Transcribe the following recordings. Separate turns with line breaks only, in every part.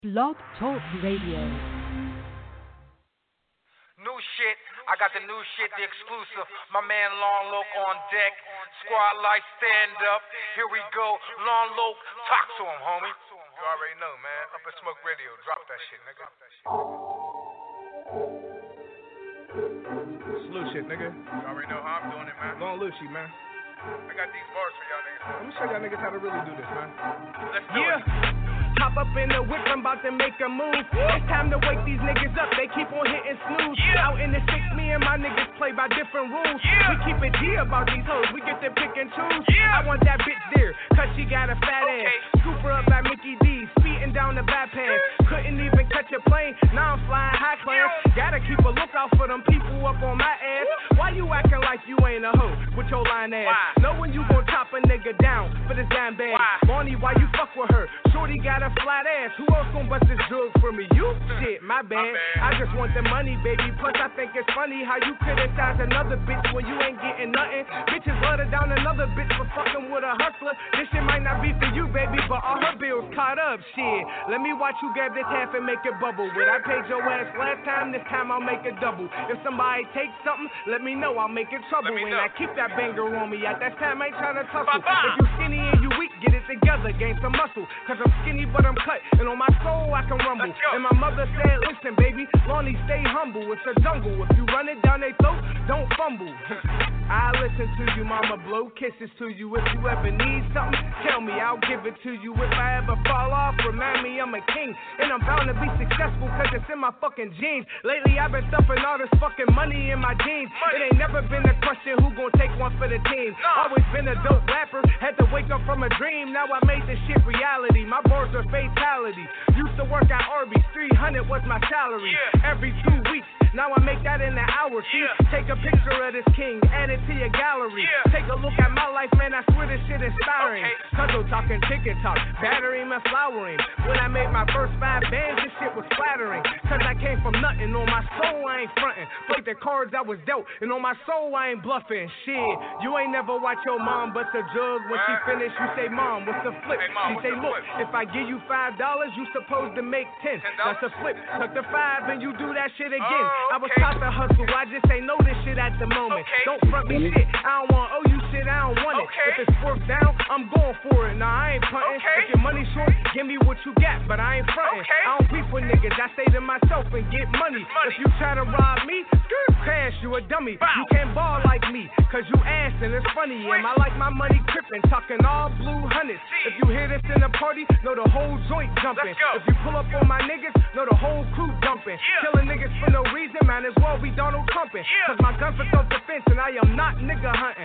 Blog Talk Radio.
New shit, I got the new shit, the exclusive. My man Long Loc on deck. Squad life, stand up. Here we go. Long Loc, talk to him, homie. You already know, man. Up at Smoke Radio. Drop that shit, nigga.
Salute shit, nigga.
You already know how I'm doing it, man.
Long Lucy, man.
I got these bars for y'all niggas.
Let me show y'all niggas how to really do this, man.
Let's do it.
Hop up in the whip, I'm about to make a move. It's time to wake these niggas up, they keep on hitting snooze. Out in the six, me and my niggas play by different rules. We keep it G about these hoes, we get to pick and choose. I want that bitch there, cause she got a fat ass. Scoop her up like Mickey D, speeding down the bypass. Couldn't even catch a plane, now I'm flying high class. Gotta keep a lookout for them people up on my ass. Why you acting like you ain't a hoe with your line ass? Knowing you gon' chop a nigga down for this damn bag. Barney, why you fuck with her? Shorty got a flat ass, who else gon' bust this drug for me? You? Shit, my bad. I just want the money, baby. Plus I think it's funny how you criticize another bitch when you ain't getting nothing. Bitches love to down another bitch for fucking with a hustler. This shit might not be for you, baby, but all her bills caught up. Shit, let me watch you grab this half and make it bubble. When I paid your ass last time, this time I'll make it double. If somebody takes something, let me know, I'll make it trouble. And I keep that banger on me. At that time, I ain't tryna tussle. If you skinny and you weak, get it together, gain some muscle. Cause I'm skinny, but I'm cut, and on my soul I can rumble. And my mother said, listen, baby, Lonnie, stay humble. It's a jungle. If you run it down they throat, don't fumble. I listen to you, mama, blow kisses to you. If you ever need something, tell me, I'll give it to you. If I ever fall off, remind me I'm a king. And I'm bound to be successful, cause it's in my fucking genes. Lately I've been stuffing all this fucking money in my jeans. It ain't never been a question who gon' take one for the team. Always been a dope rapper, had to wake up from a dream. Now I made this shit reality. My bars are fatality. Used to work at Arby's, 300 was my salary. Every 2 weeks, now I make that in an hour. See, take a picture of this king, add it to your gallery. Take a look at my life, man, I swear this shit inspiring. Cuddle talking chicken talk, battering and flowering. When I made my first 5 bands, this shit was flattering. Cause I came from nothing, on my soul I ain't frontin'. Played the cards I was dealt, and on my soul I ain't bluffing. Shit, you ain't never watch your mom bust a jug. When she finished, you say, Mom, what's the flip? She say, look, if I give you $5, you supposed to make 10. That's a flip, tuck the 5 and you do that shit again. I was taught to hustle, I just ain't know this shit at the moment. Don't front me shit, I don't want owe you shit, I don't want it. If it's fork down, I'm going for it. Nah, I ain't puntin'. If your money short, give me what you got, but I ain't frontin'. I don't beef with niggas, I say to myself and get money. If you try to rob me, crash, you a dummy. You can't ball like me, cause you ass and it's funny. And I like my money crippin', talking all blue hundreds. If you hear this in a party, know the whole joint jumping. If you pull up on my niggas, know the whole crew dumping. Killing niggas for no reason, man, as well be Donald Trumpin'. Cause my gun for self-defense and I am not nigga hunting.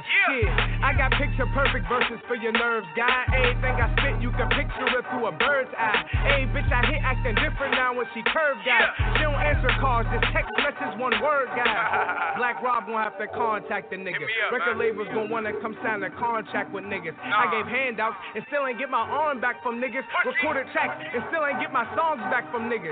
I got picture perfect verses for your nerves, guy. Everything I spit, you can picture it through a bird's eye. Hey, bitch, I hit acting different now when she curved out. She don't answer calls, just text message one word, guy. Black Rob won't have to contact the nigga. Record labels gon' wanna come sign a contract with niggas. I gave handouts and still ain't get my arm back from niggas. Recorded tracks and still ain't get my songs back from niggas.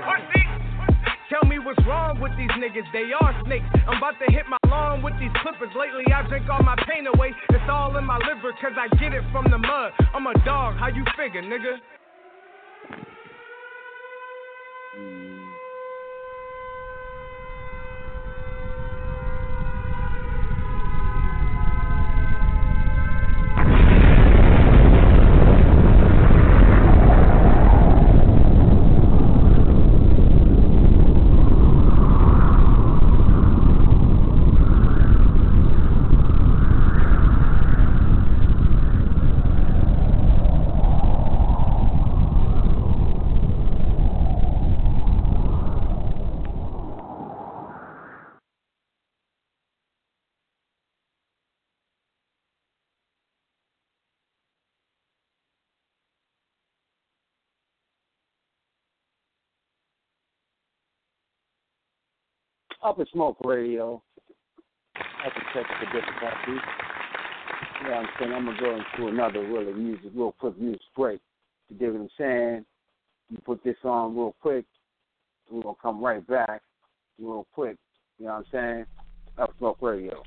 Tell me what's wrong with these niggas, they are snakes. I'm about to hit my lawn with these clippers. Lately I drink all my pain away. It's all in my liver cause I get it from the mud. I'm a dog, how you figure, nigga?
Up at Smoke Radio. I can check the difficulties. You know what I'm saying? I'm going to go into another real quick music break. You dig what I'm saying? You put this on real quick. We're going to come right back real quick. You know what I'm saying? Up at Smoke Radio.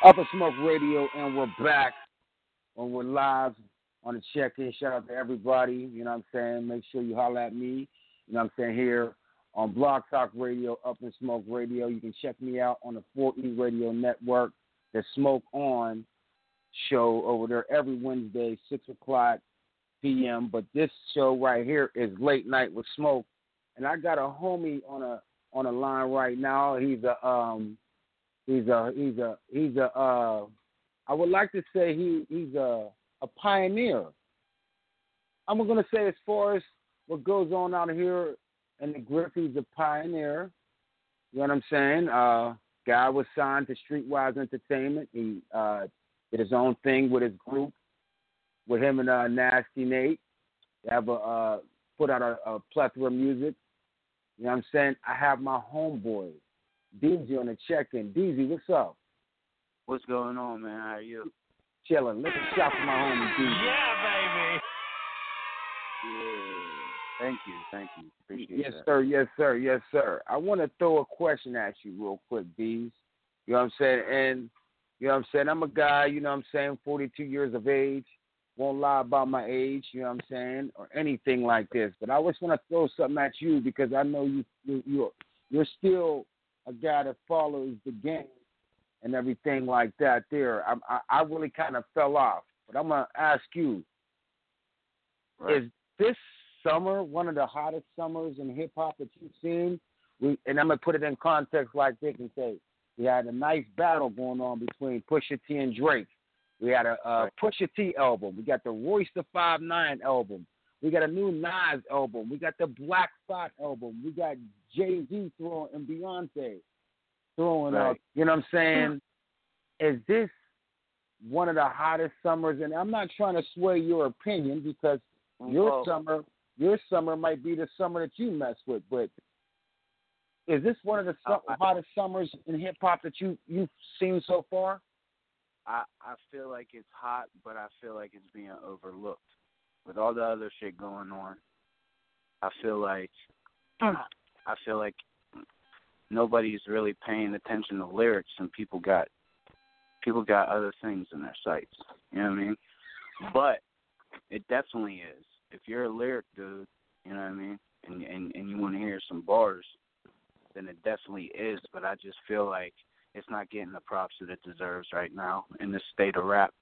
Up in Smoke Radio, and we're back. When we're live on the check-in, shout out to everybody. You know what I'm saying? Make sure you holler at me. You know what I'm saying? Here on Blog Talk Radio, Up in Smoke Radio. You can check me out on the 4E Radio Network, the Smoke On show over there every Wednesday, 6 o'clock p.m. But this show right here is Late Night with Smoke. And I got a homie on a line right now. I would like to say he's a pioneer. I'm going to say as far as what goes on out here in the Griff, he's a pioneer. You know what I'm saying? Guy was signed to Streetwise Entertainment. He did his own thing with his group, with him and Nasty Nate. They have put out a plethora of music. You know what I'm saying? I have my homeboy, DZ, on the check-in. DZ, what's up?
What's going on, man? How are you?
Chilling. Let me shop for my homie, DZ.
Yeah, baby. Yeah. Thank you. Appreciate that.
Yes, sir. I want to throw a question at you real quick, D's. You know what I'm saying? And, you know what I'm saying, I'm a guy, you know what I'm saying, 42 years of age. Won't lie about my age, you know what I'm saying, or anything like this. But I just want to throw something at you because I know you're still a guy that follows the game and everything like that there. I really kind of fell off. But I'm going to ask you, Is this summer one of the hottest summers in hip-hop that you've seen? And I'm going to put it in context like this and say, we had a nice battle going on between Pusha T and Drake. We had a Pusha T album. We got the Royce the 5'9" album. We got a new Nas album. We got the Black Thought album. We got Jay-Z and Beyonce throwing out. You know what I'm saying? Is this one of the hottest summers? And I'm not trying to sway your opinion because your summer might be the summer that you mess with. But is this one of the hottest summers in hip-hop that you've seen so far?
I feel like it's hot, but I feel like it's being overlooked. With all the other shit going on, I feel like nobody's really paying attention to lyrics, and people got other things in their sights. You know what I mean? But it definitely is. If you're a lyric dude, you know what I mean, and you want to hear some bars, then it definitely is. But I just feel like it's not getting the props that it deserves right now in this state of rap.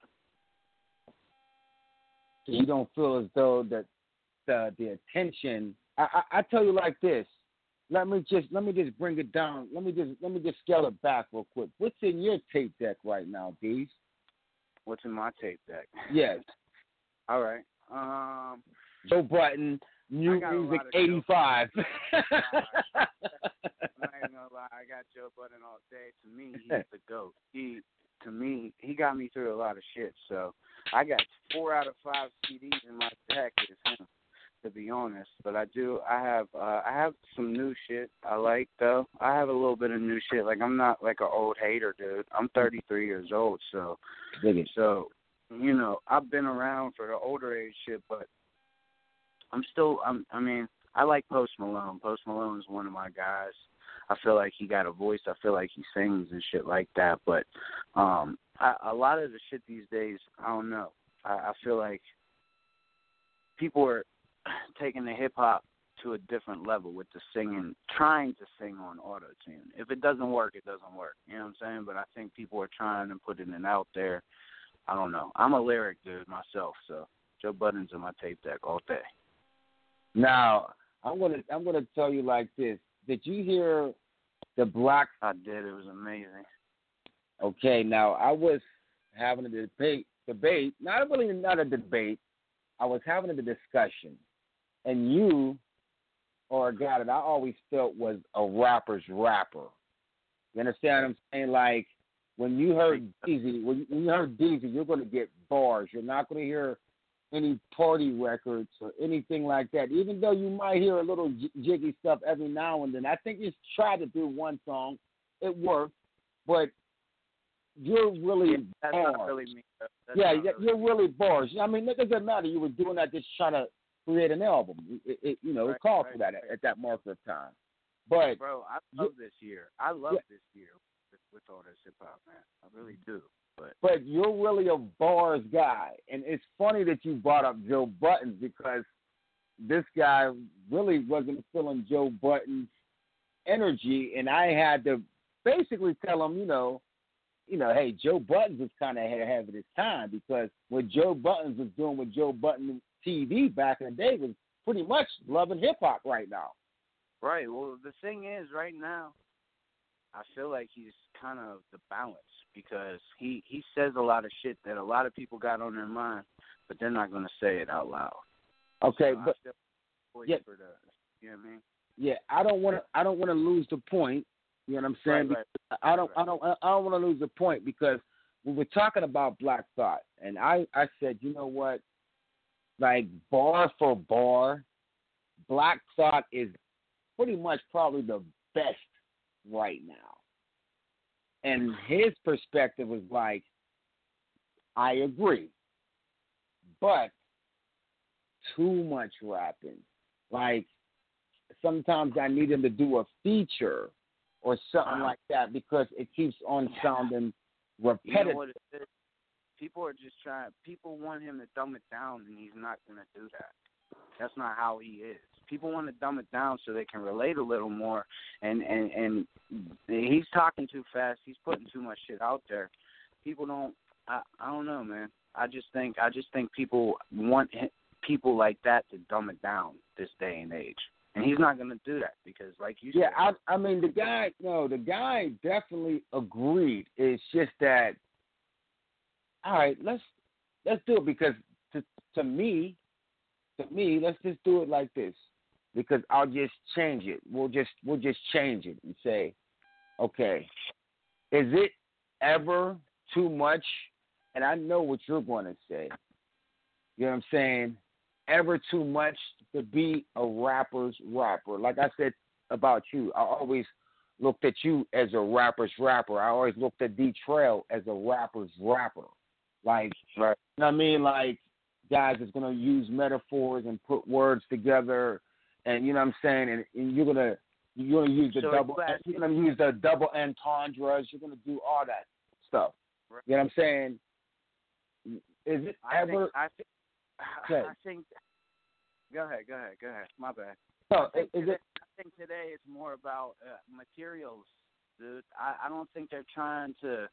So you don't feel as though that the attention. I tell you like this. Let me just bring it down. Let me just scale it back real quick. What's in your tape deck right now, D's?
What's in my tape deck?
Yes.
All right.
Joe Button, New Music 85.
I'm not even gonna lie, I got Joe Budden all day. To me, he's the GOAT. He got me through a lot of shit. So I got 4 out of 5 CDs in my deck is him, to be honest. But I have some new shit I like though. I have a little bit of new shit. Like I'm not like an old hater, dude. I'm 33 years old, so you know, I've been around for the older age shit, but I like Post Malone. Post Malone is one of my guys. I feel like he got a voice. I feel like he sings and shit like that. But a lot of the shit these days, I don't know. I feel like people are taking the hip-hop to a different level with the singing, trying to sing on auto-tune. If it doesn't work, it doesn't work. You know what I'm saying? But I think people are trying to put it out there. I don't know. I'm a lyric dude myself, so Joe Budden's in my tape deck all day.
Now, I'm gonna tell you like this. Did you hear the Black?
I did. It was amazing.
Okay. Now I was having a debate. Not a debate. I was having a discussion, and you are a guy that I always felt was a rapper's rapper. You understand what I'm saying? Like when you heard Deezy, you're going to get bars. You're not going to hear any party records or anything like that, even though you might hear a little jiggy stuff every now and then. I think you tried to do one song. It worked, but you're really
that's
bars.
Not really me.
You're really bars. I mean, it doesn't matter. You were doing that just trying to create an album. It called for that at that marker of time. But
bro, I love this year. I love this year. with all this hip hop, man. I really do.
But you're really a bars guy, and it's funny that you brought up Joe Budden because this guy really wasn't feeling Joe Budden's energy, and I had to basically tell him, hey, Joe Budden was kind of ahead of his time because what Joe Budden was doing with Joe Budden TV back in the day was pretty much loving hip hop right now.
Right. Well, the thing is, right now, I feel like he's kind of the balance because he says a lot of shit that a lot of people got on their mind, but they're not going to say it out loud.
Okay,
so
but
you know what I mean?
Yeah, I don't want to lose the point. You know what I'm saying?
Right.
I don't want to lose the point because we were talking about Black Thought, and I said, you know what? Like bar for bar, Black Thought is pretty much probably the best right now. And his perspective was like, I agree, but too much rapping. Like sometimes I need him to do a feature or something like that because it keeps on sounding repetitive.
You know what it is? People want him to dumb it down, and he's not going to do that. That's not how he is. People want to dumb it down so they can relate a little more, and he's talking too fast. He's putting too much shit out there. People don't. I don't know, man. I just think people want people like that to dumb it down this day and age, and he's not going to do that because, like you said,
I mean the guy definitely agreed. It's just that, all right, let's do it because to me, let's just do it like this. Because I'll just change it. We'll just change it and say, okay, is it ever too much? And I know what you're going to say. You know what I'm saying? Ever too much to be a rapper's rapper. Like I said about you, I always looked at you as a rapper's rapper. I always looked at D Trail as a rapper's rapper. Like, right. You know what I mean? Like guys that's going to use metaphors and put words together. And you know what I'm saying, and you're gonna use the double entendres. You're gonna do all that stuff. Right. You know what I'm saying? Is it ever?
I think. Go ahead. My bad.
No,
I think today it's more about materials, dude. I don't think they're trying to.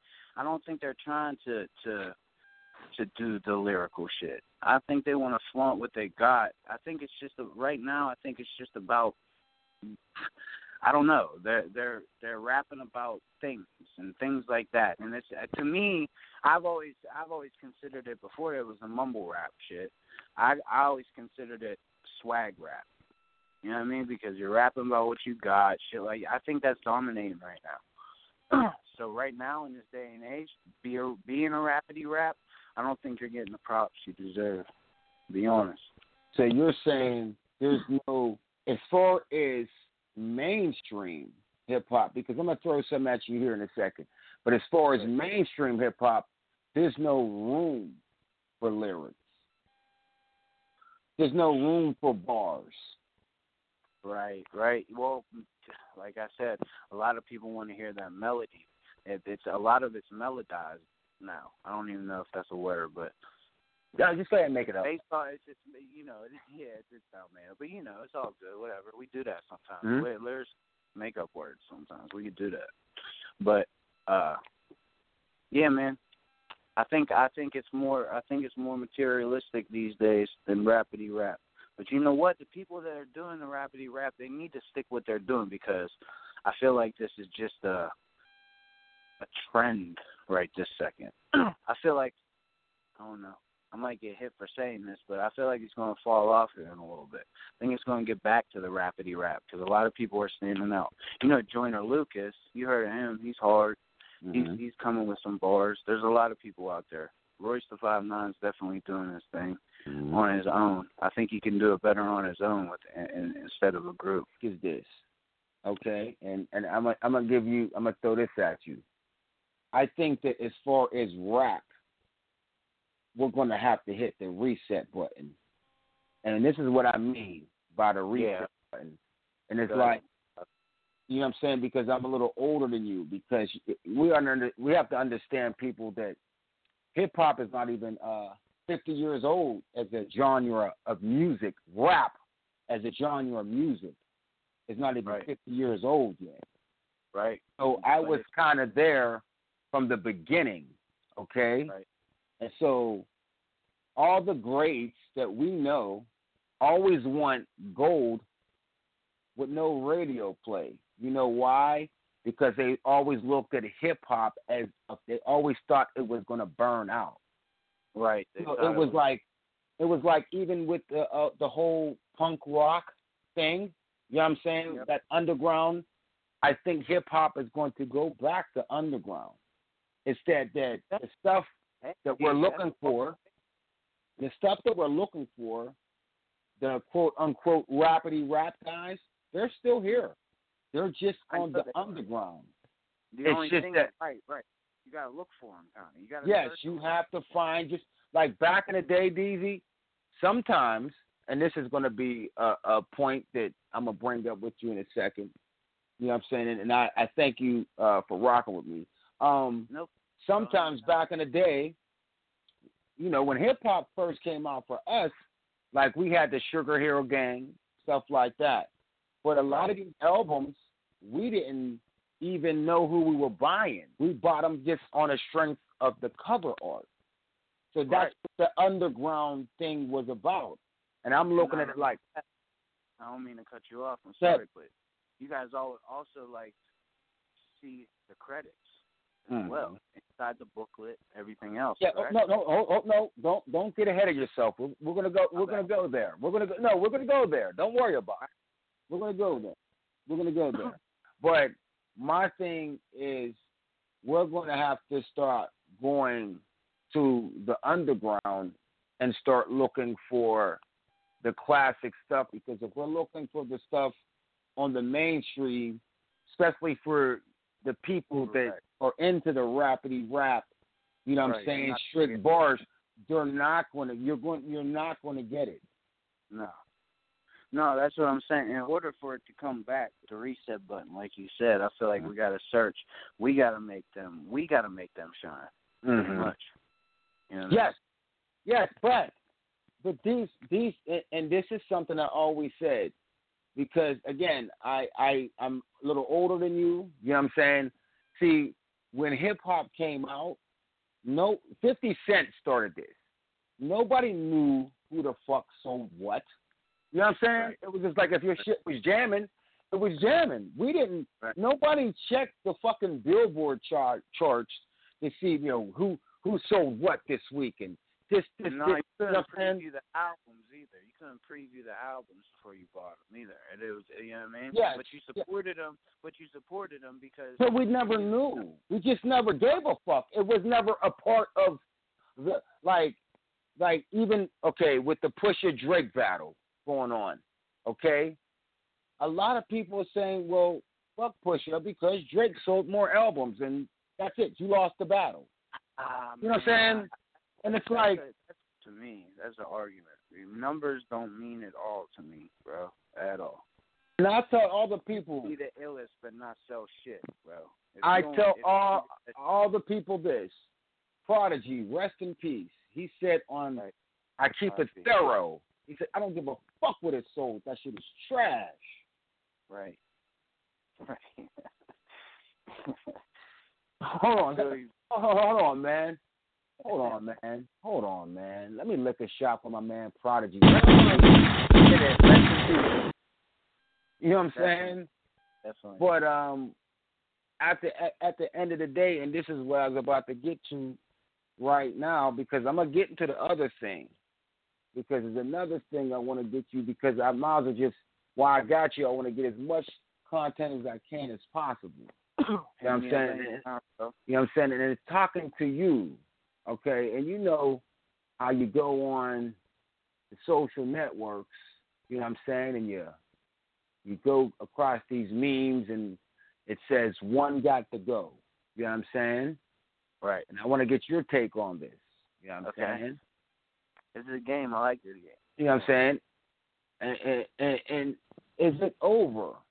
To do the lyrical shit. I think they want to flaunt what they got. I think it's just right now. I think it's just about. I don't know. They're rapping about things and things like that. And it's to me, I've always considered it before it was a mumble rap shit. I always considered it swag rap. You know what I mean? Because you're rapping about what you got, shit like. I think that's dominating right now. So right now in this day and age, being a rapidy rap. I don't think you're getting the props you deserve, to be honest.
So you're saying there's no, as far as mainstream hip-hop, because I'm going to throw something at you here in a second, but as far as mainstream hip-hop, there's no room for lyrics. There's no room for bars.
Right. Well, like I said, a lot of people want to hear that melody. It's a lot of it's melodized. now. I don't even know if that's a word, but
yeah, just go ahead and make it up.
Baseball, it's just, it's out, man. But it's all good. Whatever. We do that sometimes.
Mm-hmm.
Lyrics make up words sometimes. We can do that. But yeah, man. I think it's more materialistic these days than rapidy rap. But you know what? The people that are doing the rapidy rap, they need to stick what they're doing, because I feel like this is just a trend right this second. I feel like, I don't know, I might get hit for saying this, but I feel like it's going to fall off here in a little bit. I think it's going to get back to the rapidy rap, because a lot of people are standing out. Joyner Lucas, you heard of him. He's hard. Mm-hmm. He's coming with some bars. There's a lot of people out there. Royce the 5'9" is definitely doing his thing on his own. I think he can do it better on his own instead of a group.
Is this okay? And I'm gonna throw this at you. I think that as far as rap, we're gonna have to hit the reset button, and this is what I mean by the reset button. And it's like You know what I'm saying? Because I'm a little older than you. Because we have to understand, people, that hip hop is not even 50 years old as a genre of music. Rap as a genre of music is not even 50 years old yet.
Right.
So I was kind of there from the beginning, okay?
Right.
And so all the greats that we know always want gold with no radio play. You know why? Because they always looked at hip-hop as they always thought it was going to burn out.
Right.
So it was like even with the whole punk rock thing, you know what I'm saying?
Yep.
That underground, I think hip-hop is going to go back to underground. It's that the stuff that we're looking for, the quote-unquote rapidy rap guys, they're still here. They're just on the underground.
The only thing that, right. You got to look for them, Tommy. You got to
Yes, you have to find, just like back in the day, DZ, sometimes, and this is going to be a point that I'm going to bring up with you in a second. You know what I'm saying? And I thank you for rocking with me. Sometimes back in the day, you know, when hip-hop first came out for us, like we had the Sugar Hill Gang, stuff like that. But a lot of these albums, we didn't even know who we were buying. We bought them just on the strength of the cover art. So that's what the underground thing was about. And I'm looking at it like that.
I don't mean to cut you off. I'm sorry, but you guys also like see the credits as well inside the booklet, everything else.
Yeah.
Correct?
No. Don't get ahead of yourself. We're gonna go. We're gonna go there. We're gonna go there. Don't worry about it. We're gonna go there. But my thing is, we're gonna have to start going to the underground and start looking for the classic stuff, because if we're looking for the stuff on the mainstream, especially for the people that are into the rapidy rap, you know what I'm saying, strict bars, you're not going to get it.
No, that's what I'm saying. In order for it to come back, the reset button, like you said, I feel like we got to search. We got to make them shine. Pretty much. You know?
Yes, but these, and this is something I always said, because again, I'm a little older than you. You know what I'm saying? See, when hip hop came out, 50 Cent started this. Nobody knew who the fuck sold what. You know what I'm saying? Right. It was just like if your shit was jamming, it was jamming. We didn't. Right. Nobody checked the fucking Billboard charts to see, you know, who sold what this week and this.
You couldn't preview the albums either. You couldn't preview the albums before you bought them either. And it was, you know what I mean?
Yes.
But you supported them. But you supported them because.
But we never knew. We just never gave a fuck. It was never a part of the like even with the Pusha Drake battle going on, okay? A lot of people are saying, well, fuck Pusha because Drake sold more albums and that's it. You lost the battle. You know what I'm saying? And it's like...
To me, that's an argument. Numbers don't mean it all to me, bro, at all.
And I tell all the people...
Be the illest but not sell shit, bro.
I tell all the people this. Prodigy, rest in peace. He said on I Keep It Thorough. He said, I don't give a fuck what it sold. That shit is trash.
Right.
Hold on, man. Hold on, man. Let me lick a shot for my man Prodigy. You know what I'm saying?
Definitely.
But at the end of the day, and this is what I was about to get to right now, because I'm gonna get into the other thing. Because there's another thing I want to get you, because I might as well just, while I got you, I want to get as much content as I can as possible. You know what I'm saying? You know what I'm saying? And it's talking to you, okay? And you know how you go on the social networks, you know what I'm saying? And you go across these memes and it says, one got to go. You know what I'm saying?
Right.
And I want to get your take on this. You know what I'm saying?
This is a game. I like this game.
You know what I'm saying? And is it over?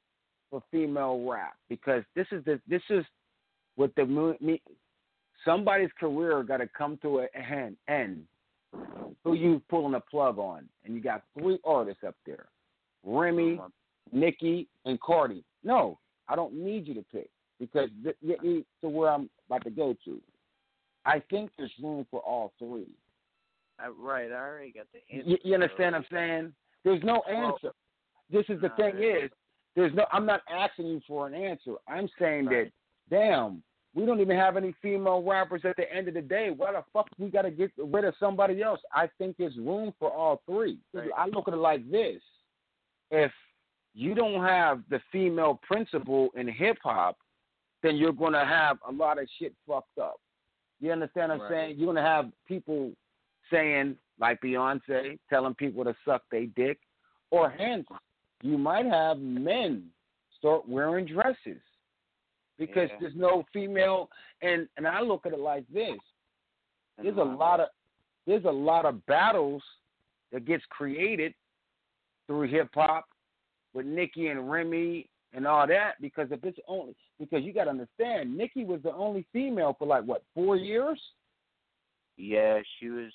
for female rap because this is what somebody's career got to come to an end. Who you pulling a plug on? And you got 3 artists up there: Remy, Nicki, and Cardi. No, I don't need you to pick because get me to where I'm about to go to. I think there's room for all 3.
Right, I already got the answer.
You understand what I'm saying? There's no answer. This is the thing is, I'm not asking you for an answer. I'm saying that, damn, we don't even have any female rappers at the end of the day. Why the fuck we got to get rid of somebody else? I think there's room for all 3. Right. I look at it like this. If you don't have the female principle in hip-hop, then you're going to have a lot of shit fucked up. You understand what I'm saying? You're going to have people saying, like Beyonce, telling people to suck their dick, or hence, you might have men start wearing dresses because there's no female. And I look at it like this: there's a lot of battles that gets created through hip hop with Nicki and Remy and all that because you got to understand, Nicki was the only female for 4 years. Yeah,
she was.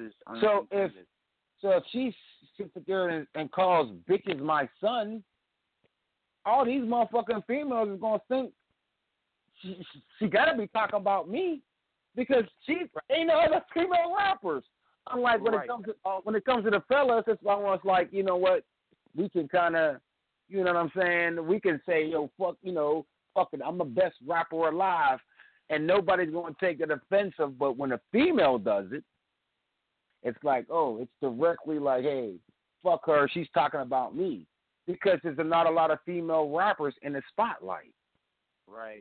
So if she sits there and calls bitches my son, all these motherfucking females is gonna think she gotta be talking about me because she ain't no other female rappers. Unlike when it comes to the fellas, it's almost like, you know what, we can kind of, you know what I'm saying, we can say, yo, fuck it, I'm the best rapper alive, and nobody's gonna take it offensive. But when a female does it, it's like, oh, it's directly like, hey, fuck her, she's talking about me. Because there's not a lot of female rappers in the spotlight.
Right.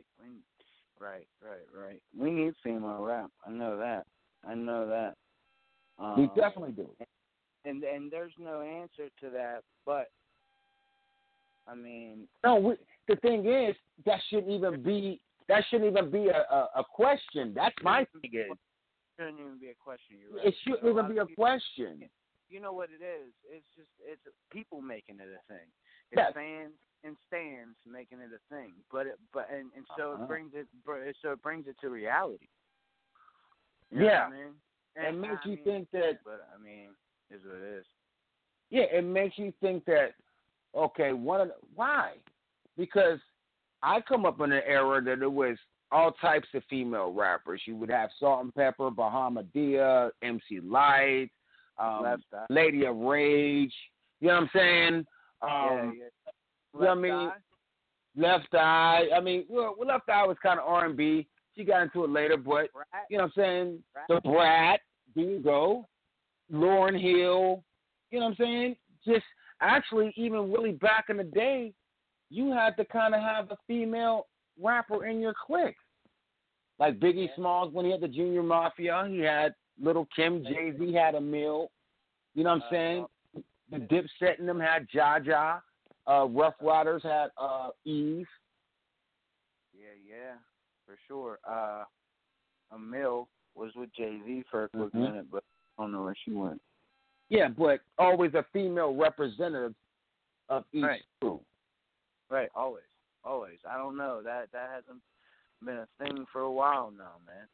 We need female rap. I know that.
We definitely do.
And there's no answer to that, but, I mean...
No, the thing is, that shouldn't even be a question. That's my thing is.
It shouldn't even be a question. You're right.
It shouldn't even be a question.
You know what it is? It's people making it a thing. It's fans and stands making it a thing. So it brings it to reality. You know what I mean?
It makes you think that.
But I mean, is what it is.
Yeah, it makes you think that. Okay, why? Because I come up in an era that it was all types of female rappers. You would have Salt and Pepper, Bahamadia, MC Lyte, Lady of Rage. You know what I'm saying? You know what I mean? Left Eye. I mean, well, Left Eye was kind of R&B. She got into it later, but you know what I'm saying? The Brat. There you go. Lauryn Hill. You know what I'm saying? Just actually, even really back in the day, you had to kind of have a female rapper in your clique. Like Biggie Smalls, when he had the Junior Mafia, he had Little Kim. Jay-Z had Emil. You know what I'm saying? The Dipset in them had Jaja. Rough Riders had Eve.
Yeah, for sure. Emil was with Jay-Z for a quick minute, but I don't know where she went.
Yeah, but always a female representative of each group.
Right, always. I don't know. That hasn't been a thing for a while now,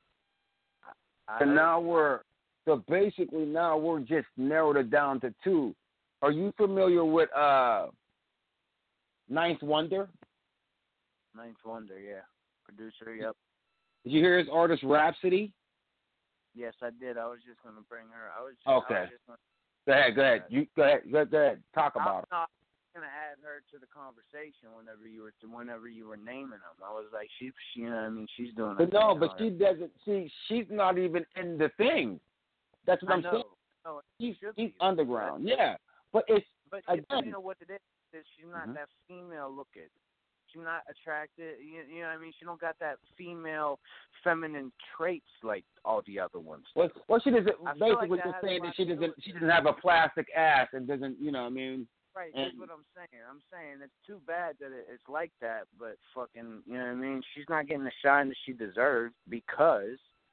man.
Basically now we're just narrowed it down to 2. Are you familiar with Ninth Wonder?
Ninth Wonder, yeah. Producer, yep.
Did you hear his artist Rhapsody?
Yes, I did. I was just going to bring her.
Okay. Go ahead. You go ahead. Talk about it.
I was going to add her to the conversation whenever you were naming them. I was like, she you know what I mean, she's doing it.
But she doesn't see. She's not even in the thing. That's what I'm saying.
No,
she's underground. Yeah, but it's
you know what it is? She's not that female looking. She's not attractive. You know what I mean? She don't got that female, feminine traits like all the other ones.
Well, she doesn't. Basically, just saying that she doesn't have a plastic ass and doesn't. You know what I mean?
Right. That's what I'm saying. I'm saying it's too bad that it's like that, but fucking, you know what I mean? She's not getting the shine that she deserves because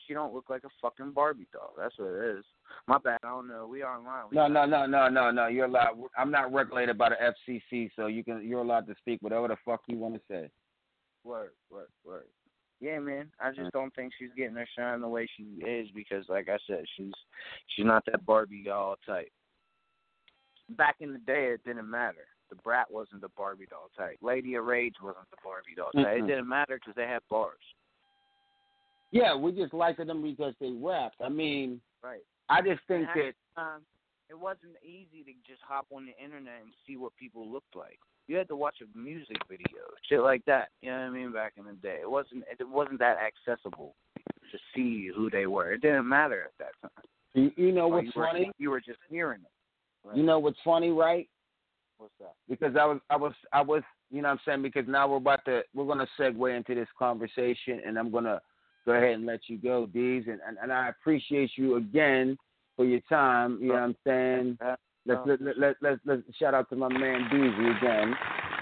She don't look like a fucking Barbie doll. That's what it is. My bad. I don't know. We are online.
No. You're allowed. I'm not regulated by the FCC, so you're allowed to speak whatever the fuck you want to say.
Word. Yeah, man. I just don't think she's getting her shine the way she is because, like I said, she's not that Barbie doll type. Back in the day, it didn't matter. The Brat wasn't the Barbie doll type. Lady of Rage wasn't the Barbie doll type. It didn't matter because they had bars.
Yeah, we just liked them because they rapped. I mean,
right.
I just think that
it wasn't easy to just hop on the internet and see what people looked like. You had to watch a music video, shit like that. You know what I mean? Back in the day, it wasn't that accessible to see who they were. It didn't matter at that time.
You know what's funny?
You were just hearing them. Right?
You know what's funny, right?
What's that?
Because I was, you know what I'm saying? Because now we're gonna segue into this conversation, and I'm gonna go ahead and let you go, Deez, and I appreciate you again for your time. You know what I'm saying? Let's shout out to my man Deezy again.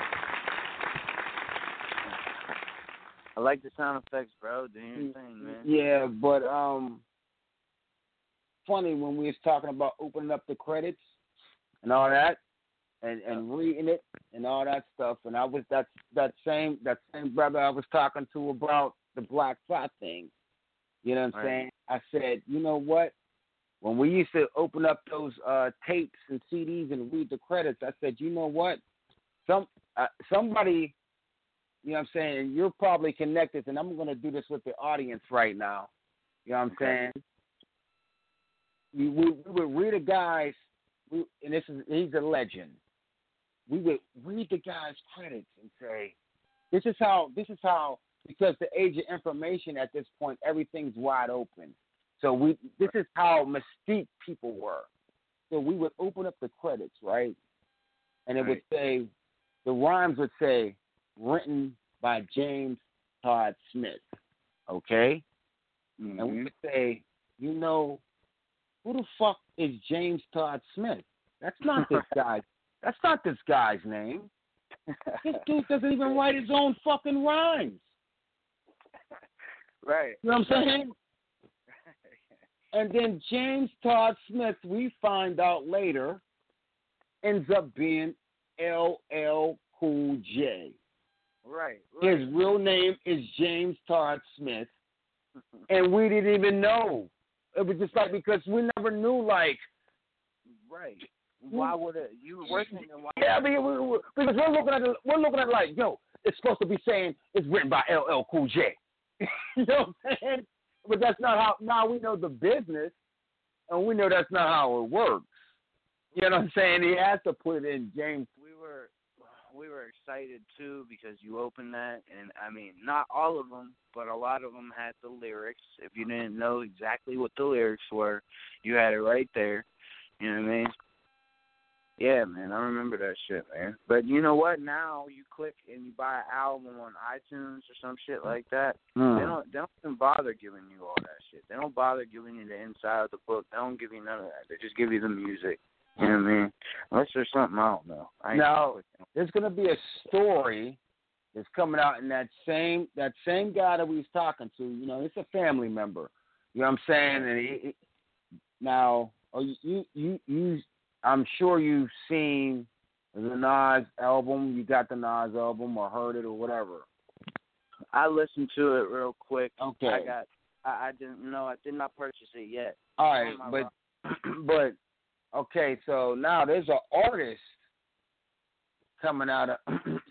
I like the sound effects, bro. Do your thing, man.
Yeah, but funny when we was talking about opening up the credits and all that, and reading it and all that stuff, and I was that same brother I was talking to about the Black Thought thing. You know what I'm saying? I said, you know what? When we used to open up those tapes and CDs and read the credits, I said, you know what? Somebody, you know what I'm saying, you're probably connected, and I'm going to do this with the audience right now. You know what I'm saying? We would read a guy's, he's a legend. We would read the guy's credits and say, this is how, because the age of information at this point, everything's wide open. So this is how mystique people were. So we would open up the credits, right? And it would say, the rhymes would say, written by James Todd Smith, okay? Mm-hmm. And we would say, you know, who the fuck is James Todd Smith? That's not this guy. That's not this guy's name. This dude doesn't even write his own fucking rhymes.
Right.
You know what I'm saying? And then James Todd Smith, we find out later, ends up being LL Cool J.
Right.
His real name is James Todd Smith, and we didn't even know. It was just like, because we never knew, like.
Right. Why would it? You were working and why?
Yeah, I mean, because we're looking at it like, yo, it's supposed to be saying it's written by LL Cool J. You know what I'm saying? But that's not how. Now we know the business, and we know that's not how it works. You know what I'm saying? He has to put it in James.
We were excited too because you opened that, and I mean, not all of them, but a lot of them had the lyrics. If you didn't know exactly what the lyrics were, you had it right there. You know what I mean? Yeah, man, I remember that shit, man. But you know what? Now you click and you buy an album on iTunes or some shit like that. They don't even bother giving you all that shit. They don't bother giving you the inside of the book. They don't give you none of that. They just give you the music. You know what I mean? Unless there's something I don't know.
Now, there's going to be a story that's coming out in that same guy that we was talking to. You know, it's a family member. You know what I'm saying? And I'm sure you've seen the Nas album. You got the Nas album or heard it or whatever.
I listened to it real quick.
Okay.
I didn't know. I did not purchase it yet.
All right, but okay. So now there's an artist coming out of,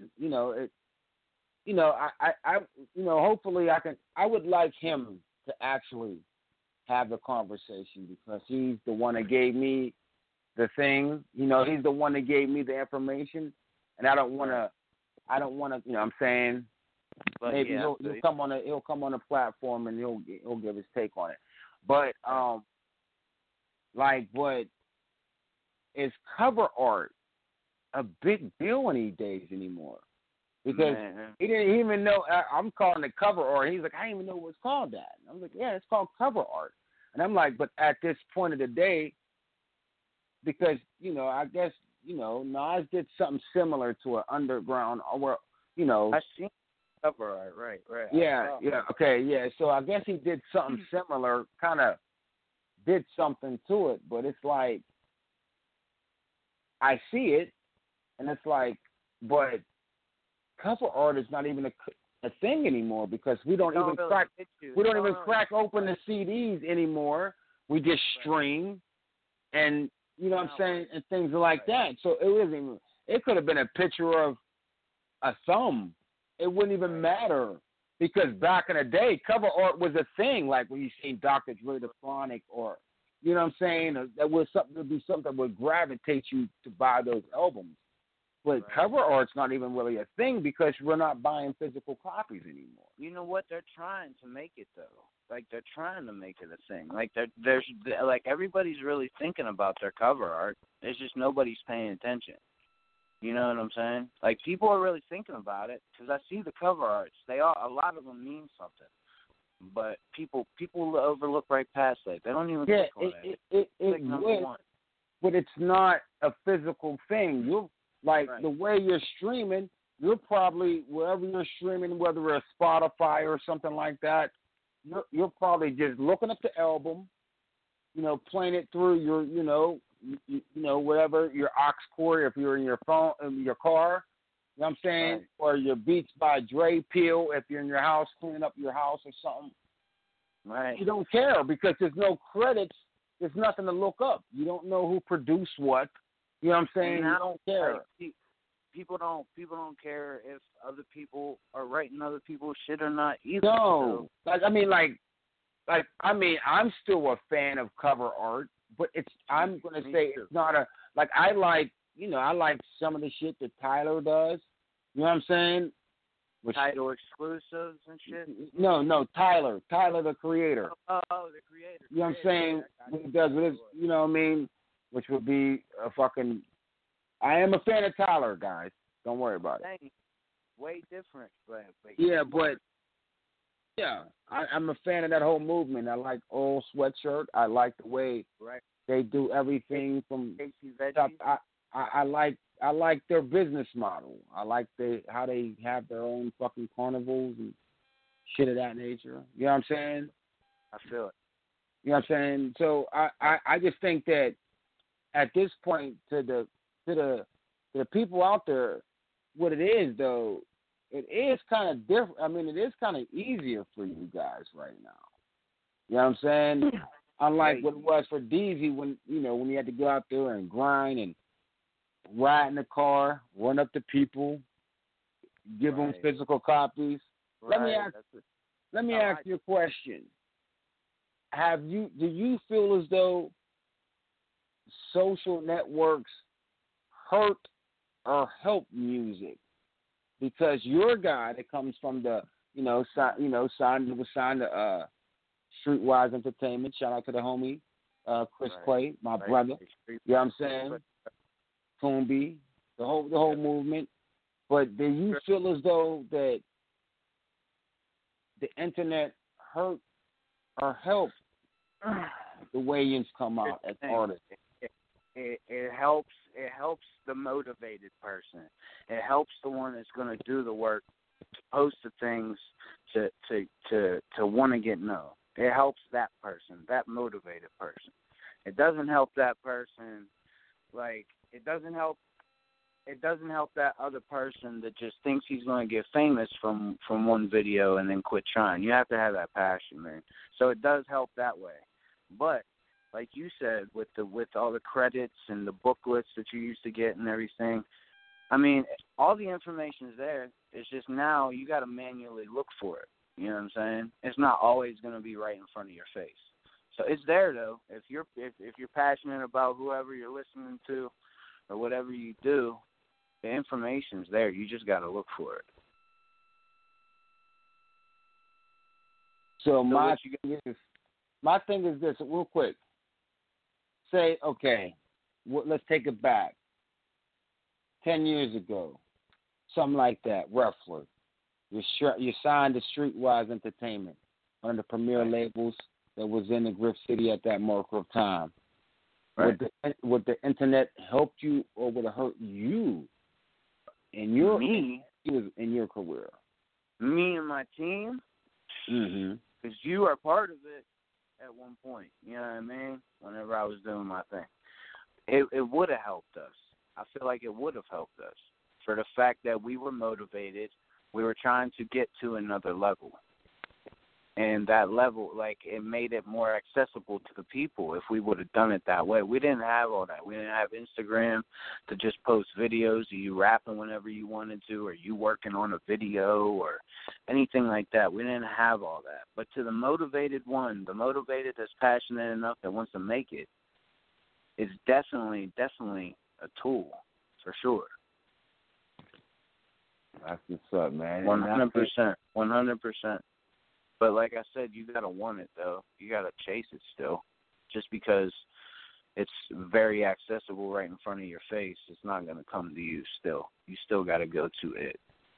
hopefully I would like him to actually have the conversation because he's the one that gave me the thing. You know, he's the one that gave me the information, and I don't want to, you know what I'm saying? But maybe he'll come on a platform and he'll give his take on it. But but is cover art a big deal in these days anymore? Because he didn't even know. I'm calling it cover art. He's like, I didn't even know it was called that. And I'm like, yeah, it's called cover art. And I'm like, but at this point of the day, because I guess Nas did something similar to an underground, or
I cover art, right.
Yeah, okay, yeah. So I guess he did something similar, kind of did something to it, but it's like I see it, and it's like, but cover art is not even a thing anymore because we don't even crack open the CDs anymore. We just stream, and you know what I'm saying, and things like that. So it wasn't even. It could have been a picture of a thumb. It wouldn't even matter because back in the day, cover art was a thing. Like when you see Dr. Dre, the Chronic, or you know what I'm saying, that was something to be something that would gravitate you to buy those albums. But cover art's not even really a thing because we're not buying physical copies anymore.
You know what? They're trying to make it though. Like they're trying to make it a thing. Like there's like everybody's really thinking about their cover art. It's just nobody's paying attention. You know what I'm saying? Like people are really thinking about it because I see the cover arts. A lot of them mean something, but people overlook right past that. They don't even click on it.
It would, but it's not a physical thing. You're like the way you're streaming. You're probably wherever you're streaming, whether it's Spotify or something like that. You're probably just looking up the album, you know, playing it through your, you know, whatever, your aux cord, if you're in your phone, in your car, you know what I'm saying? Right. Or your Beats by Dre Peel, if you're in your house, cleaning up your house or something.
Right.
You don't care because there's no credits. There's nothing to look up. You don't know who produced what. You know what I'm saying? You don't care.
Like, people don't care if other people are writing other people's shit or not either.
No. So. I'm still a fan of cover art. But I'm going to say it's not I like some of the shit that Tyler does. You know what I'm saying?
Tidal exclusives and shit?
No, Tyler the creator.
Oh, the creator.
You know what I'm saying? What he does with his, you know what I mean? Which would be a fucking, I am a fan of Tyler, guys. Don't worry about it.
Way different. But
yeah, but yeah, I'm a fan of that whole movement. I like Old Sweatshirt. I like the way they do everything from stuff. I like their business model. I like how they have their own fucking carnivals and shit of that nature. You know what I'm saying?
I feel it.
You know what I'm saying? So I just think that at this point to the people out there, what it is though, it is kind of different. I mean, it is kind of easier for you guys right now. You know what I'm saying? Unlike what it was for DZ when he had to go out there and grind and ride in the car, run up to people, give them physical copies. Let me ask you a question. Do you feel as though social networks hurt or help music? Because you're a guy that comes from the, signed to Streetwise Entertainment. Shout out to the homie, Chris Clay, my brother. You know what I'm saying? Toombi, the whole movement. But do you feel as though that the internet hurt or helped the Wayans come out as artists?
It helps. It helps the motivated person. It helps the one that's going to do the work, to post the things, to want to get known. It helps that person, that motivated person. It doesn't help that person. Like it doesn't help that other person that just thinks he's going to get famous from one video and then quit trying. You have to have that passion, man. So it does help that way. But like you said, with all the credits and the booklets that you used to get and everything, I mean, all the information's there. It's just now you got to manually look for it. You know what I'm saying? It's not always going to be right in front of your face. So it's there though. If you're passionate about whoever you're listening to or whatever you do, the information's there. You just got to look for it.
So my thing is this, real quick. Say, okay, let's take it back. 10 years ago, something like that, roughly. You signed to Streetwise Entertainment, one of the premier labels that was in the Griff City at that marker of time. Right. Would the internet help you or would it hurt you in your career?
me and my team, because you are part of it at one point. You know what I mean? Whenever I was doing my thing, it would have helped us. I feel like it would have helped us for the fact that we were motivated. We were trying to get to another level. And that level, like, it made it more accessible to the people if we would have done it that way. We didn't have all that. We didn't have Instagram to just post videos of you rapping whenever you wanted to, or you working on a video or anything like that. We didn't have all that. But to the motivated one, the motivated that's passionate enough that wants to make it, it's definitely a tool, for sure.
That's what's up, man.
100%. 100%. But like I said, you got to want it, though. You got to chase it still. Just because it's very accessible right in front of your face, it's not going to come to you still. You still got to go to it.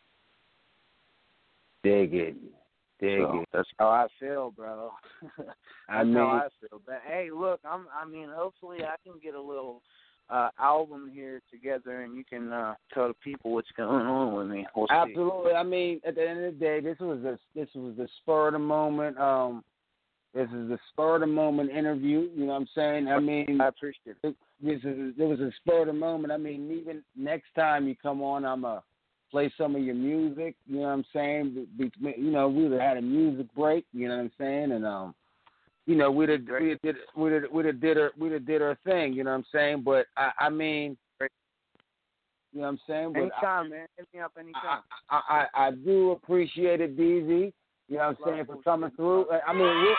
Dig it.
That's how I feel, bro. That's how I feel. But, hey, look, hopefully I can get a little album here together, and you can tell the people what's going on with me. We'll
Absolutely.
see.
I mean, at the end of the day, this was the spur of the moment. This is the spur of the moment interview. You know what I'm saying? I mean,
I appreciate it.
There was a spur of the moment. I mean, even next time you come on, I'ma play some of your music. You know what I'm saying? You know, we would have had a music break. You know what I'm saying? And you know, we'd have did our thing, you know what I'm saying? But I mean, you know what I'm saying? But
anytime, man. Hit me up anytime.
I do appreciate it, DZ. You know what I'm saying, for coming through. I mean, real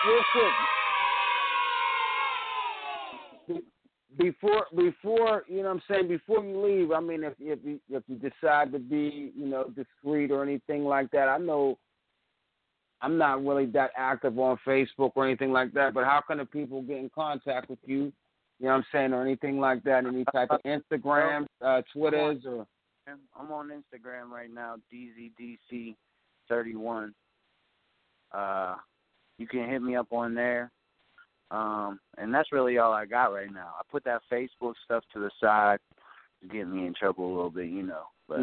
quick. Before you know what I'm saying, before you leave, I mean, if you decide to be, you know, discreet or anything like that, I know I'm not really that active on Facebook or anything like that, but how can the people get in contact with you? You know what I'm saying, or anything like that? Any type of Instagram, Twitters, or?
I'm on Instagram right now, DZDC31. You can hit me up on there, and that's really all I got right now. I put that Facebook stuff to the side to get me in trouble a little bit, you know. But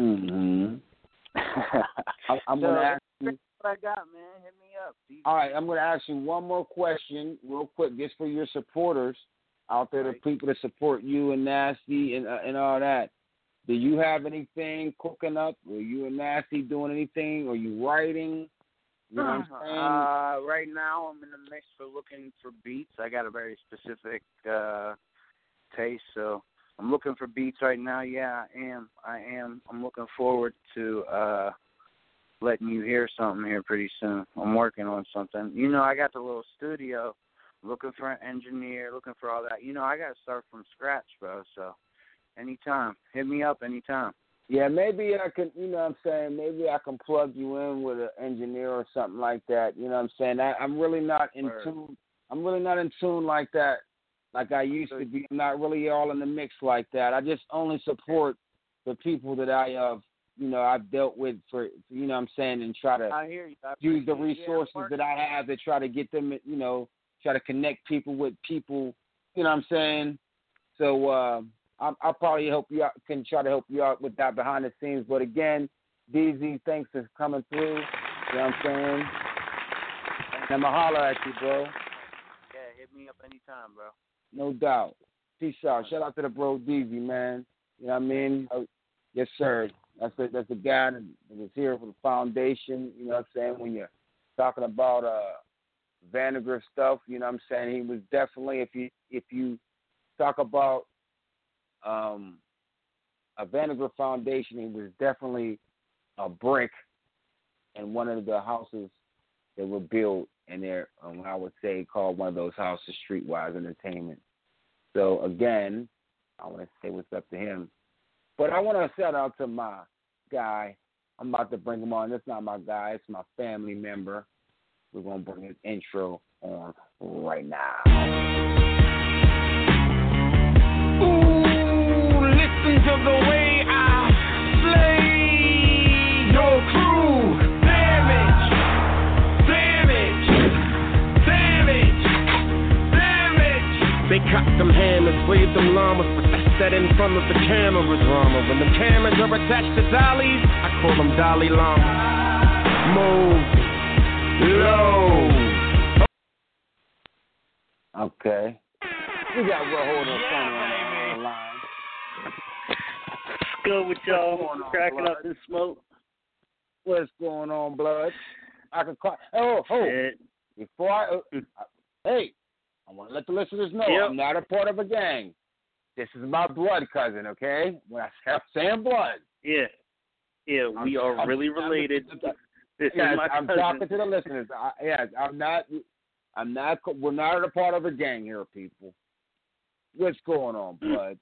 I'm going to ask you.
What I got, man. Hit me up.
All right, I'm going to ask you one more question real quick, just for your supporters out there, the people that support you and Nasty and all that. Do you have anything cooking up? Are you and Nasty doing anything? Are you writing? You know what I'm saying?
Right now, I'm in the mix for looking for beats. I got a very specific taste, so I'm looking for beats right now. Yeah, I am. I'm looking forward to letting you hear something here pretty soon. I'm working on something. You know, I got the little studio, looking for an engineer, looking for all that. You know, I got to start from scratch, bro, so anytime. Hit me up anytime.
Yeah, maybe I can, you know what I'm saying, maybe I can plug you in with an engineer or something like that. You know what I'm saying? I'm really not in tune. I'm really not in tune like that, like I used to be. I'm not really all in the mix like that. I just only support the people that I've dealt with for, you know what I'm saying, and try to use the resources that I have to try to get them, you know, try to connect people with people, you know what I'm saying? So I'll probably can try to help you out with that behind the scenes. But again, DZ, thanks for coming through, you know what I'm saying? And I'm going to holler at you, bro.
Yeah, hit me up anytime, bro.
No doubt. Peace out. Shout out to the bro DZ, man. You know what I mean? Yes, sir. That's the guy that was here for the foundation. You know what I'm saying? When you're talking about Vandegrift stuff, you know what I'm saying? He was definitely, if you talk about a Vandegrift foundation, he was definitely a brick in one of the houses that were built in there. I would say called one of those houses Streetwise Entertainment. So again, I want to say what's up to him. But I want to shout out to my guy. I'm about to bring him on. That's not my guy. It's my family member. We're going to bring his intro on right now.
Ooh, listen to the way I slay your crew. Damage. They cocked them hammers, waved them llamas, but that's that in front of the camera drama. When the cameras are attached to dollies, I call them Dalai Lama. Move low.
Okay. We got Will Holder on the line.
Good with y'all. Cracking up this smoke.
What's going on, blood? I can call. Oh,
Shit.
before hey, I want to let the listeners know I'm not a part of a gang. This is my blood cousin, okay? When I'm saying blood.
Yeah, we are really related. This is my
I'm
cousin.
talking to the listeners. I'm not. We're not a part of a gang here, people. What's going on, blood?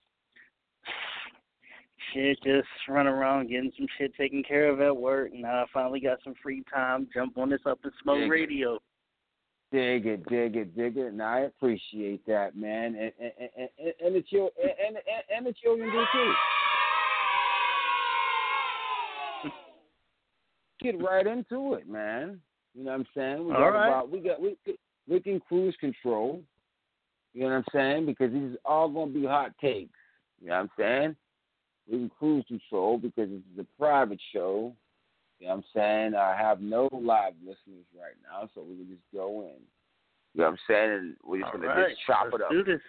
Shit, just run around getting some shit taken care of at work. Now I finally got some free time. Jump on this Up and Smoke radio.
Dig it. And I appreciate that, man. And the children do too. Get right into it, man. You know what I'm saying? We can cruise control. You know what I'm saying? Because these are all going to be hot takes. You know what I'm saying? We can cruise control because this is a private show. You know what I'm saying? I have no live listeners right now, so we can just go in. You know what I'm saying? And we're just going to just chop it up.
Do this.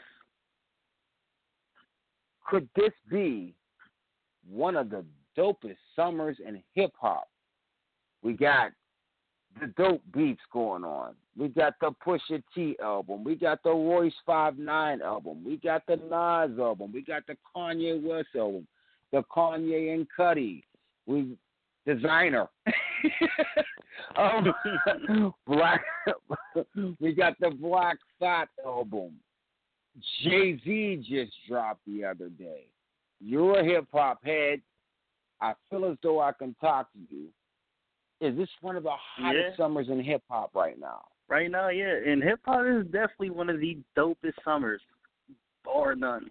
Could this be one of the dopest summers in hip-hop? We got the dope beats going on. We got the Pusha T album. We got the Royce 5'9" album. We got the Nas album. We got the Kanye West album. The Kanye and Cudi. Designer. Black. We got the Black Thought album. Jay-Z just dropped the other day. You're a hip-hop head. I feel as though I can talk to you. Is this one of the hottest summers in hip-hop right now?
Right now, yeah. And hip-hop is definitely one of the dopest summers, bar none.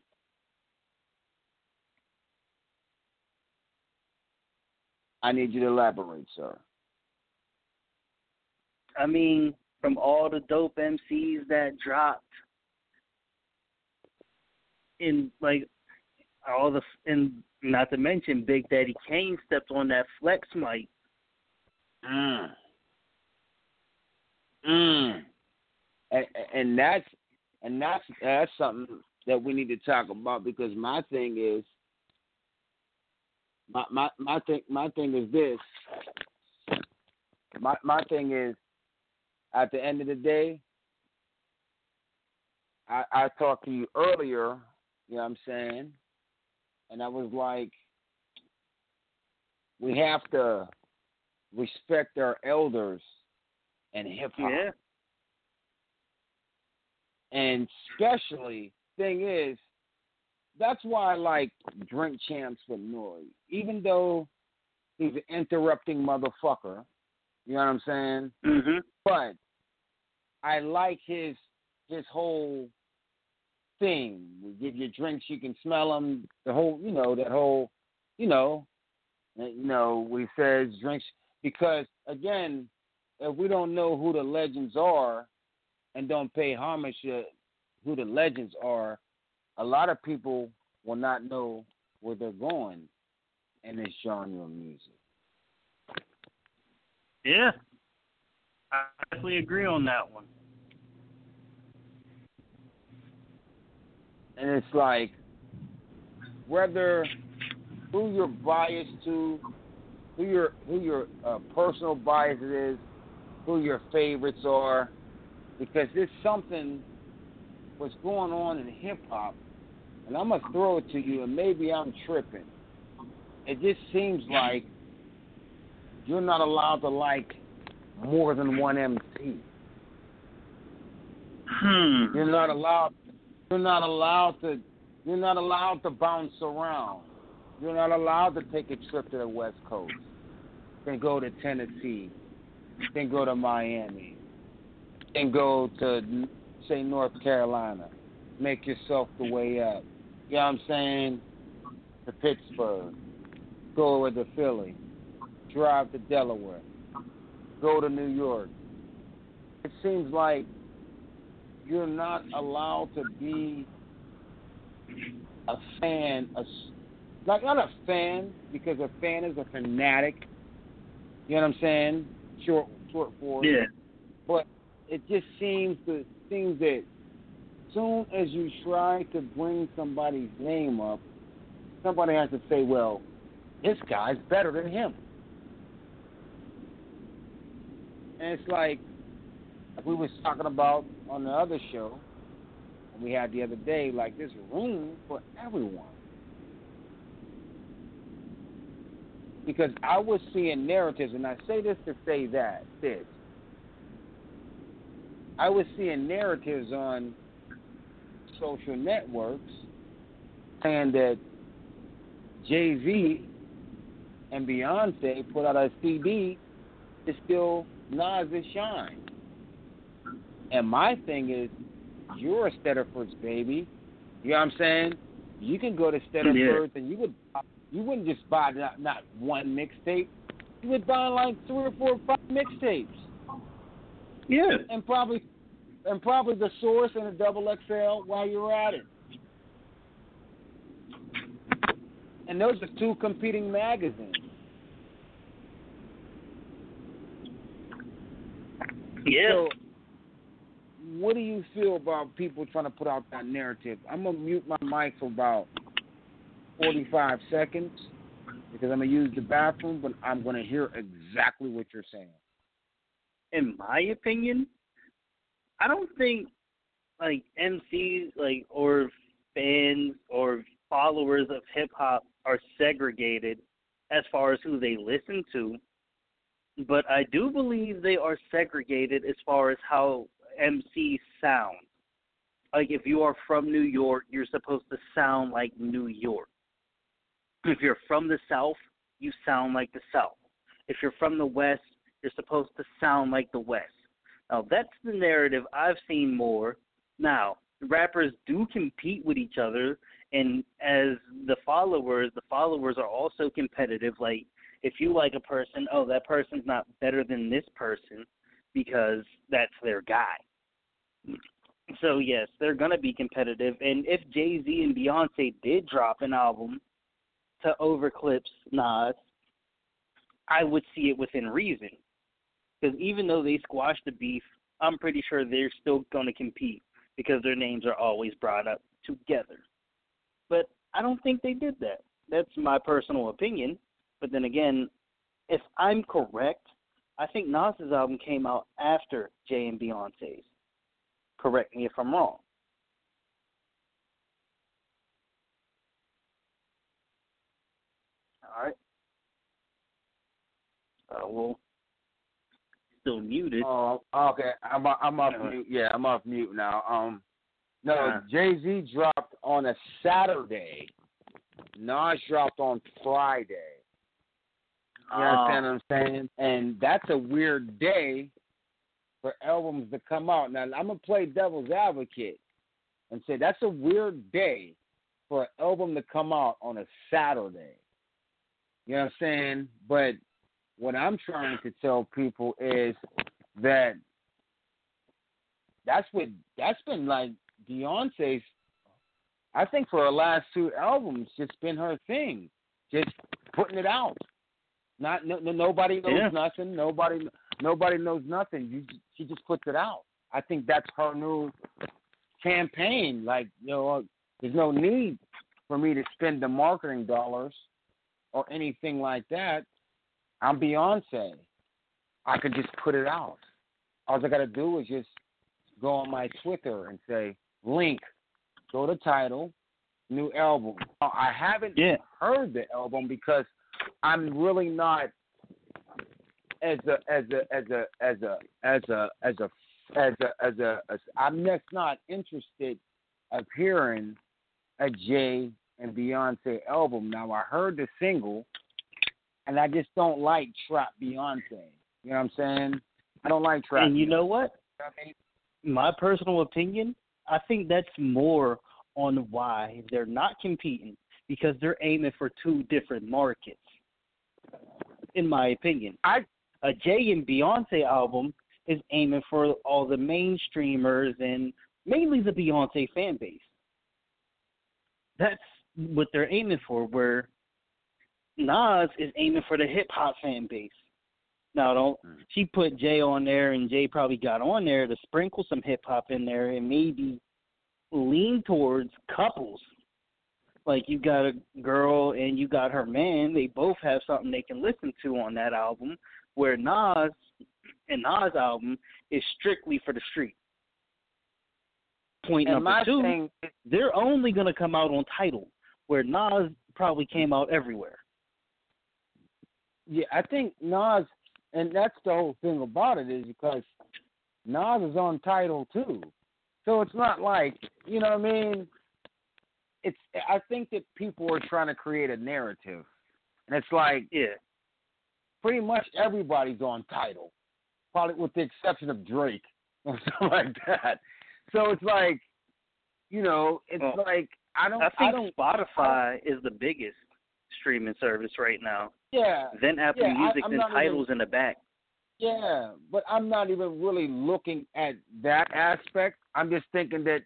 I need you to elaborate, sir.
I mean, from all the dope MCs that dropped, and not to mention Big Daddy Kane stepped on that flex mic. And
that's something that we need to talk about, because my thing is my thing is this. My thing is, at the end of the day, I talked to you earlier, you know what I'm saying, and I was like, we have to respect our elders in hip-hop.
Yeah.
And especially, thing is, that's why I like Drink Champs with Nori. Even though he's an interrupting motherfucker, you know what I'm saying?
Mm-hmm.
But I like his whole thing. We give you drinks, you can smell them. The whole, we says drinks. Because, again, if we don't know who the legends are and don't pay homage to who the legends are, a lot of people will not know where they're going in this genre of music.
Yeah. I definitely agree on that one.
And it's like, whether who you're biased to, who your personal bias is, who your favorites are, because there's something what's going on in hip-hop, and I'm going to throw it to you, and maybe I'm tripping. It just seems like you're not allowed to like more than one MC. You're not allowed to bounce around. You're not allowed to take a trip to the West Coast, then go to Tennessee, then go to Miami, then go to, say, North Carolina. Make yourself the way up. You know what I'm saying? To Pittsburgh. Go over to Philly. Drive to Delaware. Go to New York. It seems like you're not allowed to be a fan, not a fan, because a fan is a fanatic, You know what I'm saying? Short for it.
Yeah.
But it just seems that soon as you try to bring somebody's name up, somebody has to say, well, this guy's better than him. And it's like we was talking about on the other show we had the other day, like there's room for everyone. Because I was seeing narratives, and I say this to say this. I was seeing narratives on social networks saying that Jay-Z and Beyonce put out a CD to steal Nas's shine. And my thing is, you're a Stedfords, baby. You know what I'm saying? You can go to Stedfords and you wouldn't just buy not one mixtape. You would buy like 3 or 4 or 5 mixtapes.
Yeah.
And probably the Source and the Double XL while you're at it. And those are 2 competing magazines.
Yeah.
So, what do you feel about people trying to put out that narrative? I'm going to mute my mic for about 45 seconds because I'm going to use the bathroom, but I'm going to hear exactly what you're saying.
In my opinion, I don't think like MCs or fans or followers of hip hop are segregated as far as who they listen to, but I do believe they are segregated as far as how MCs sound. Like if you are from New York, you're supposed to sound like New York. If you're from the South, you sound like the South. If you're from the West, you're supposed to sound like the West. Now, that's the narrative I've seen more. Now, rappers do compete with each other, and as the followers are also competitive. Like, if you like a person, oh, that person's not better than this person because that's their guy. So, yes, they're going to be competitive. And if Jay-Z and Beyonce did drop an album to overclips Nas, I would see it within reason. Because even though they squashed the beef, I'm pretty sure they're still going to compete because their names are always brought up together. But I don't think they did that. That's my personal opinion. But then again, if I'm correct, I think Nas's album came out after Jay and Beyonce's. Correct me if I'm wrong. All right. Well, still muted.
Oh, okay. I'm off mute. Yeah, I'm off mute now. No, Jay-Z dropped on a Saturday. Nas dropped on Friday. You understand what I'm saying? And that's a weird day for albums to come out. Now, I'm going to play devil's advocate and say that's a weird day for an album to come out on a Saturday. You know what I'm saying? But what I'm trying to tell people is that that's been like Beyonce's, I think for her last 2 albums, just been her thing, just putting it out. Nobody knows nothing. Nobody knows nothing. She just puts it out. I think that's her new campaign. Like, you know, there's no need for me to spend the marketing dollars or anything like that. I'm Beyonce. I could just put it out. All I got to do is just go on my Twitter and say, link, go to title, new album. Now, I haven't heard the album because I'm really not I'm just not interested of hearing a Jay and Beyonce album. Now I heard the single, and I just don't like trap Beyonce. You know what I'm saying? I don't like trap.
And you know what?
You know what I mean?
My personal opinion, I think that's more on why they're not competing, because they're aiming for 2 different markets. In my opinion, a Jay and Beyonce album is aiming for all the mainstreamers and mainly the Beyonce fan base. That's what they're aiming for, where Nas is aiming for the hip-hop fan base. Now, don't she put Jay on there, and Jay probably got on there to sprinkle some hip hop in there and maybe lean towards couples. Like you got a girl and you got her man, they both have something they can listen to on that album. Where Nas album is strictly for the street. Point
And
number two,
thing,
they're only gonna come out on Tidal, where Nas probably came out everywhere.
yeah, I think Nas, and that's the whole thing about it, is because Nas is on Tidal too. So it's not like, you know what I mean? I think that people are trying to create a narrative. And it's like,
Yeah.
pretty much everybody's on Tidal, probably with the exception of Drake or something like that. So it's like, you know, it's like, I think
Spotify is the biggest streaming service right now.
Yeah.
Then Apple Music, then Tidal's in the back.
Yeah, but I'm not even really looking at that aspect. I'm just thinking that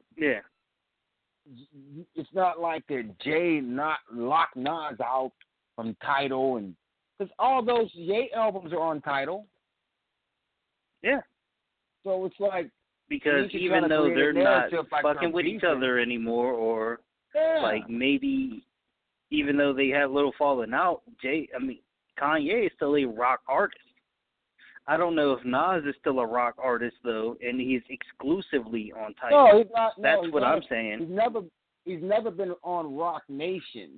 it's not like that Jay not locked Nas out from Tidal, and because all those Ye albums are on Tidal.
Yeah.
So it's like,
because even though they're not fucking with each other anymore, or like maybe even though they have little falling out, Kanye is still a rock artist. I don't know if Nas is still a rock artist though, and he's exclusively on Tidal.
No, he's not.
That's
he's
what
not,
I'm saying.
He's never been on Rock Nation.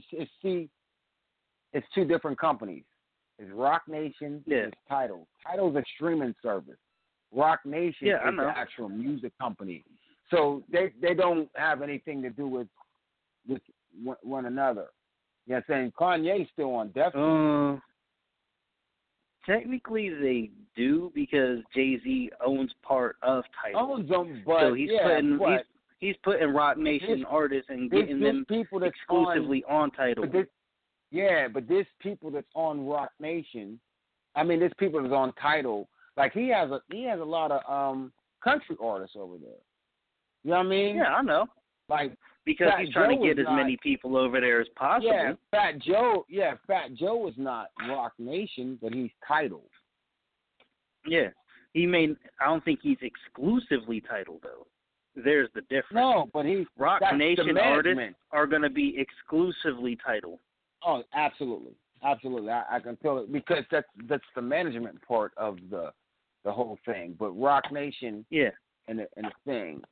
It's two different companies. It's Rock Nation.
Yeah.
It's Tidal. Tidal's a streaming service. Rock Nation is the actual music company. So they don't have anything to do with one another. You know what I'm saying? Kanye's still on Def Jam.
Technically, they do because Jay-Z owns part of Tidal.
Owns them, but
so he's putting Rock Nation artists and getting them exclusively on Tidal.
But there's people that's on Rock Nation. I mean, there's people that's on Tidal. Like he has a lot of country artists over there. You know what I mean?
Yeah, I know.
Like
because he's trying to get as many people over there as possible.
Yeah, Fat Joe is not Rock Nation, but he's Tidal.
Yeah. I don't think he's exclusively Tidal though. There's the difference.
No, but
Rock Nation artists are going to be exclusively Tidal.
Oh, absolutely. Absolutely. I can tell it because that's the management part of the whole thing. But Rock Nation and the thing,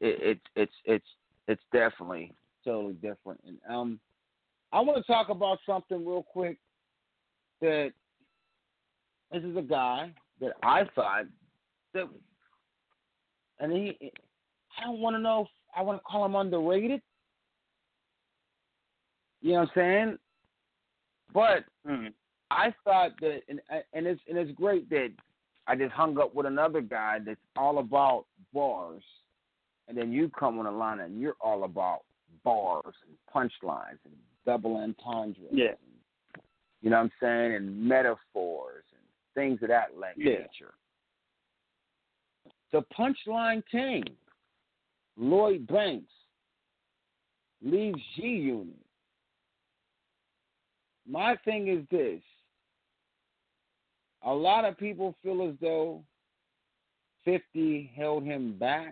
it's definitely totally different. And I want to talk about something real quick. That this is a guy that I thought that, and I don't want to know if I want to call him underrated. You know what I'm saying? But I thought that, and it's great that I just hung up with another guy that's all about bars, and then you come on the line and you're all about bars and punchlines and double entendres.
Yeah.
You know what I'm saying? And metaphors and things of that nature. The Punchline King, Lloyd Banks, leaves G-Unit. My thing is this. A lot of people feel as though 50 held him back.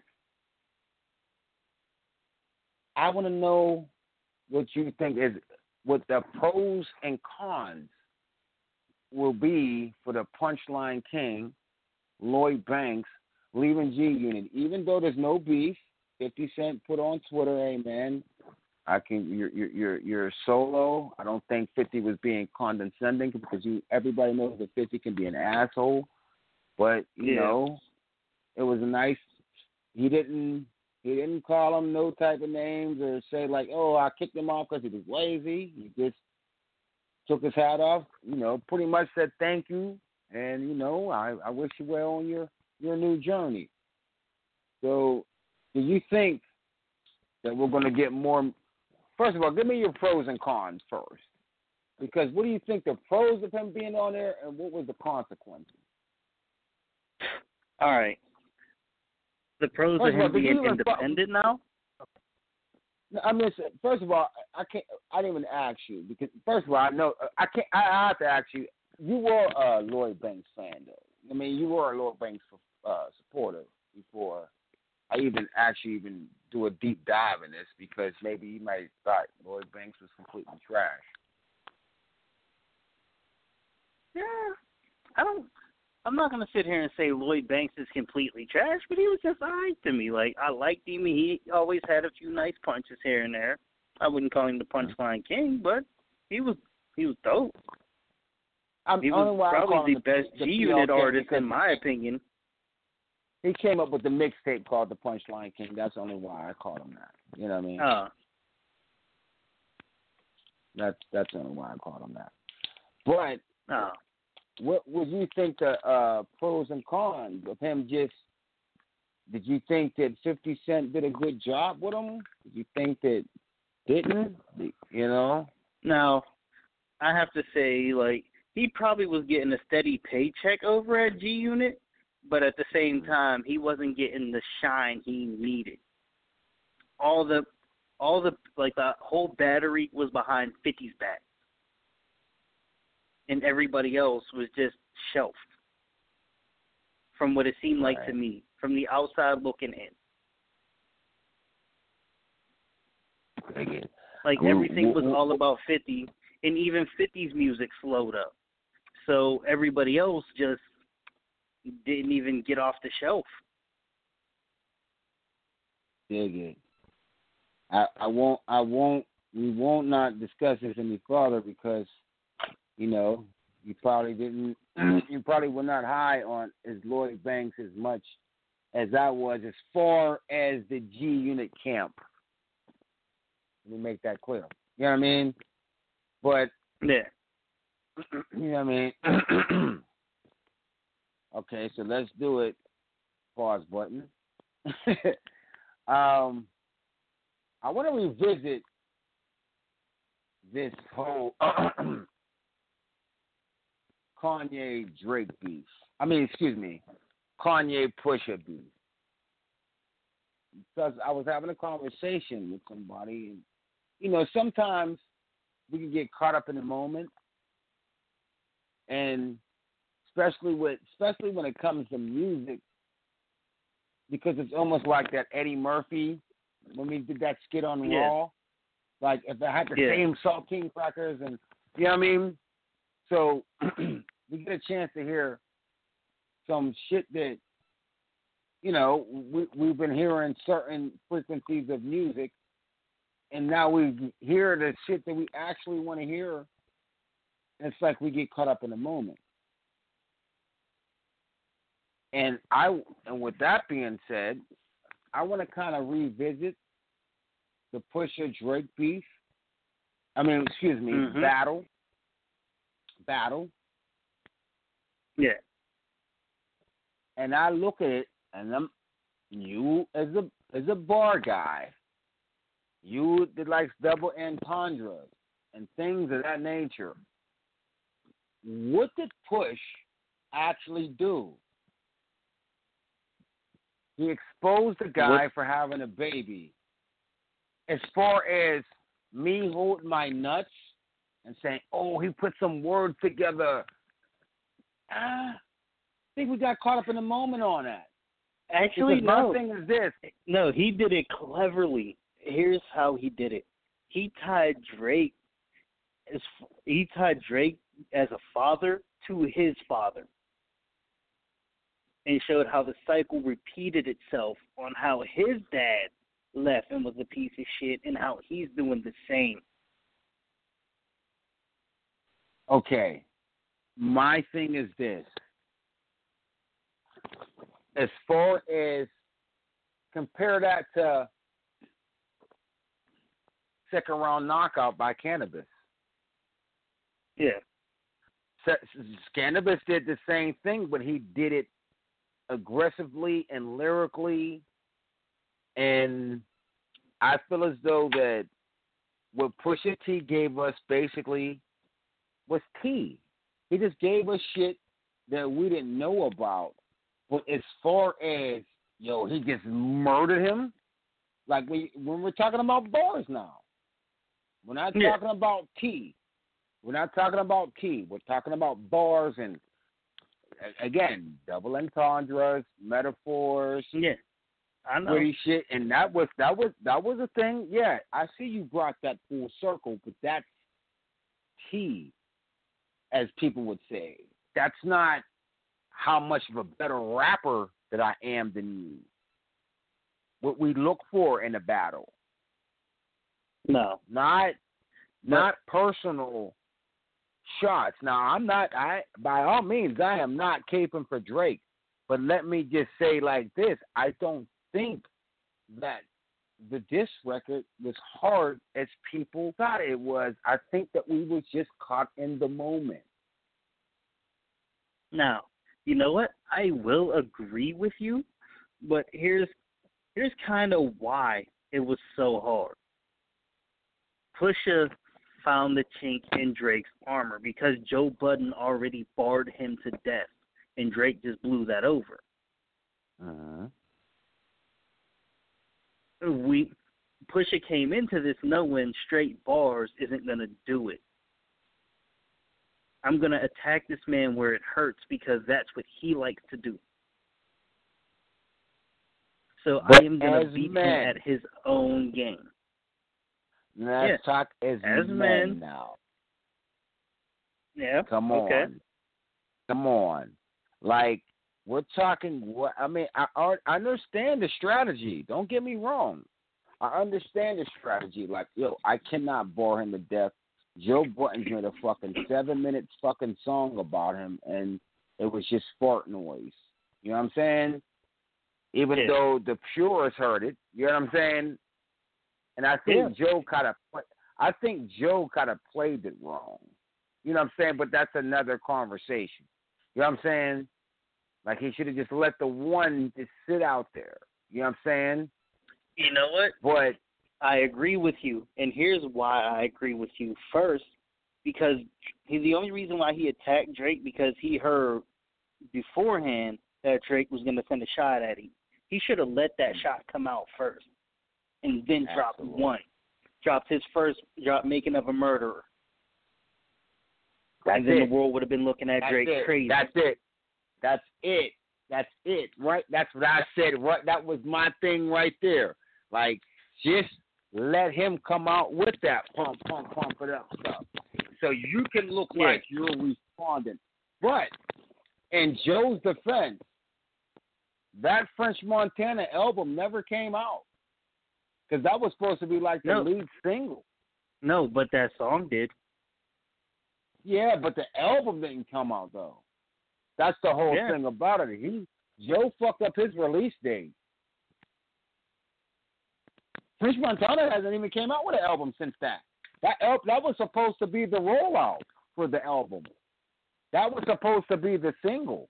I want to know what you think is what the pros and cons will be for the Punchline King, Lloyd Banks, leaving G-Unit. Even though there's no beef, 50 Cent put on Twitter, hey man, you're solo. I don't think 50 was being condescending because everybody knows that 50 can be an asshole. But you know, it was a nice. He didn't call him no type of names or say like, oh, I kicked him off because he was lazy. He just took his hat off. You know, pretty much said thank you, and you know, I wish you well on your new journey. So, do you think that we're going to get more? First of all, give me your pros and cons first. Because what do you think the pros of him being on there, and what was the consequences?
All right. The pros of him being independent now?
I mean, first of all, I didn't even ask you because first of all, I know I can't. I have to ask you. you were a Lloyd Banks fan, though. I mean, you were a Lloyd Banks supporter before I even do a deep dive in this, because maybe you might thought Lloyd Banks was completely trash.
Yeah, I'm not gonna sit here and say Lloyd Banks is completely trash, but he was just alright to me. Like, I liked him. He always had a few nice punches here and there. I wouldn't call him the punchline king, but he was dope. He was probably the best G-Unit artist, in my opinion.
He came up with the mixtape called the Punchline King. That's only why I called him that. You know what I mean? That's only why I called him that. But what would you think the pros and cons of him just? Did you think that 50 Cent did a good job with him? Did you think that didn't? You know?
Now, I have to say, like, he probably was getting a steady paycheck over at G-Unit, but at the same time, he wasn't getting the shine he needed. All the whole battery was behind 50's back, and everybody else was just shelved. From what it seemed like to me, from the outside looking in, like everything was all about 50, and even 50's music slowed up. So everybody else just didn't even get off the shelf.
Dig it. We won't not discuss this any further because, you know, you probably were not high on as Lloyd Banks as much as I was as far as the G-Unit camp. Let me make that clear. You know what I mean? But,
yeah.
You know what I mean? Okay, so let's do it. Pause button. I want to revisit this whole Kanye Drake beef. Kanye Pusha beef. Because I was having a conversation with somebody, and you know, sometimes we can get caught up in the moment, and especially when it comes to music, because it's almost like that Eddie Murphy when we did that skit on Raw. Like if it had the same Saltine Crackers, and you know what I mean. So we get a chance to hear some shit that, you know, we've been hearing certain frequencies of music, and now we hear the shit that we actually want to hear. And it's like we get caught up in the moment. And with that being said, I want to kind of revisit the Pusha Drake beef. Battle.
Yeah.
And I look at it, and you as a bar guy, you that likes double entendres and things of that nature. What did Push actually do? He exposed the guy for having a baby. As far as me holding my nuts and saying, oh, he put some words together, I think we got caught up in the moment on that.
Actually,
because
no.
My thing is this.
No, he did it cleverly. Here's how he did it. He tied Drake as a father to his father, and showed how the cycle repeated itself on how his dad left and was a piece of shit, and how he's doing the same.
Okay. My thing is this. As far as compare that to second round knockout by Cannabis.
Yeah.
Cannabis did the same thing, but he did it aggressively and lyrically, and I feel as though that what Pusha T gave us basically was tea. He just gave us shit that we didn't know about. But as far as, he just murdered him, like when we're talking about bars now. We're not talking about tea.
We're not talking about key. We're talking about bars and, again, double entendres, metaphors.
Yeah, I know.
Pretty shit, and that was a thing. Yeah, I see you brought that full circle, but that's key, as people would say. That's not how much of a better rapper that I am than you. What we look for in a battle.
No.
Not personal shots. Now, by all means, I am not caping for Drake. But let me just say like this. I don't think that the diss record was hard as people thought it was. I think that we was just caught in the moment.
Now, you know what? I will agree with you, but here's kind of why it was so hard. Pusha found the chink in Drake's armor because Joe Budden already barred him to death, and Drake just blew that over. Pusha came into this knowing straight bars isn't going to do it. I'm going to attack this man where it hurts because that's what he likes to do. So
but
I am going to beat him at his own game.
Let's talk as men now.
Yeah.
Come on.
Okay.
Come on. Like, we're talking, I understand the strategy. Don't get me wrong. I understand the strategy. Like, I cannot bore him to death. Joe Budden's made a fucking 7-minute fucking song about him, and it was just fart noise. You know what I'm saying? Even though the purists heard it. You know what I'm saying? And I think Joe kind of played it wrong. You know what I'm saying? But that's another conversation. You know what I'm saying? Like, he should have just let the one just sit out there. You know what I'm saying?
You know what?
But
I agree with you, and here's why I agree with you. First, because the only reason why he attacked Drake because he heard beforehand that Drake was going to send a shot at him. He should have let that shot come out first, and then dropped one. Dropped his first drop, Making of a Murderer.
That's
and then
it.
The world would have been looking at Drake crazy.
That's it. Right? That's what I said. Right? That was my thing right there. Like, just let him come out with that pump it up stuff. So you can look like you're responding. But in Joe's defense, that French Montana album never came out. Because that was supposed to be like the lead single.
No, but that song did.
Yeah, but the album didn't come out, though. That's the whole thing about it. Joe fucked up his release date. French Montana hasn't even came out with an album since that. That was supposed to be the rollout for the album. That was supposed to be the single.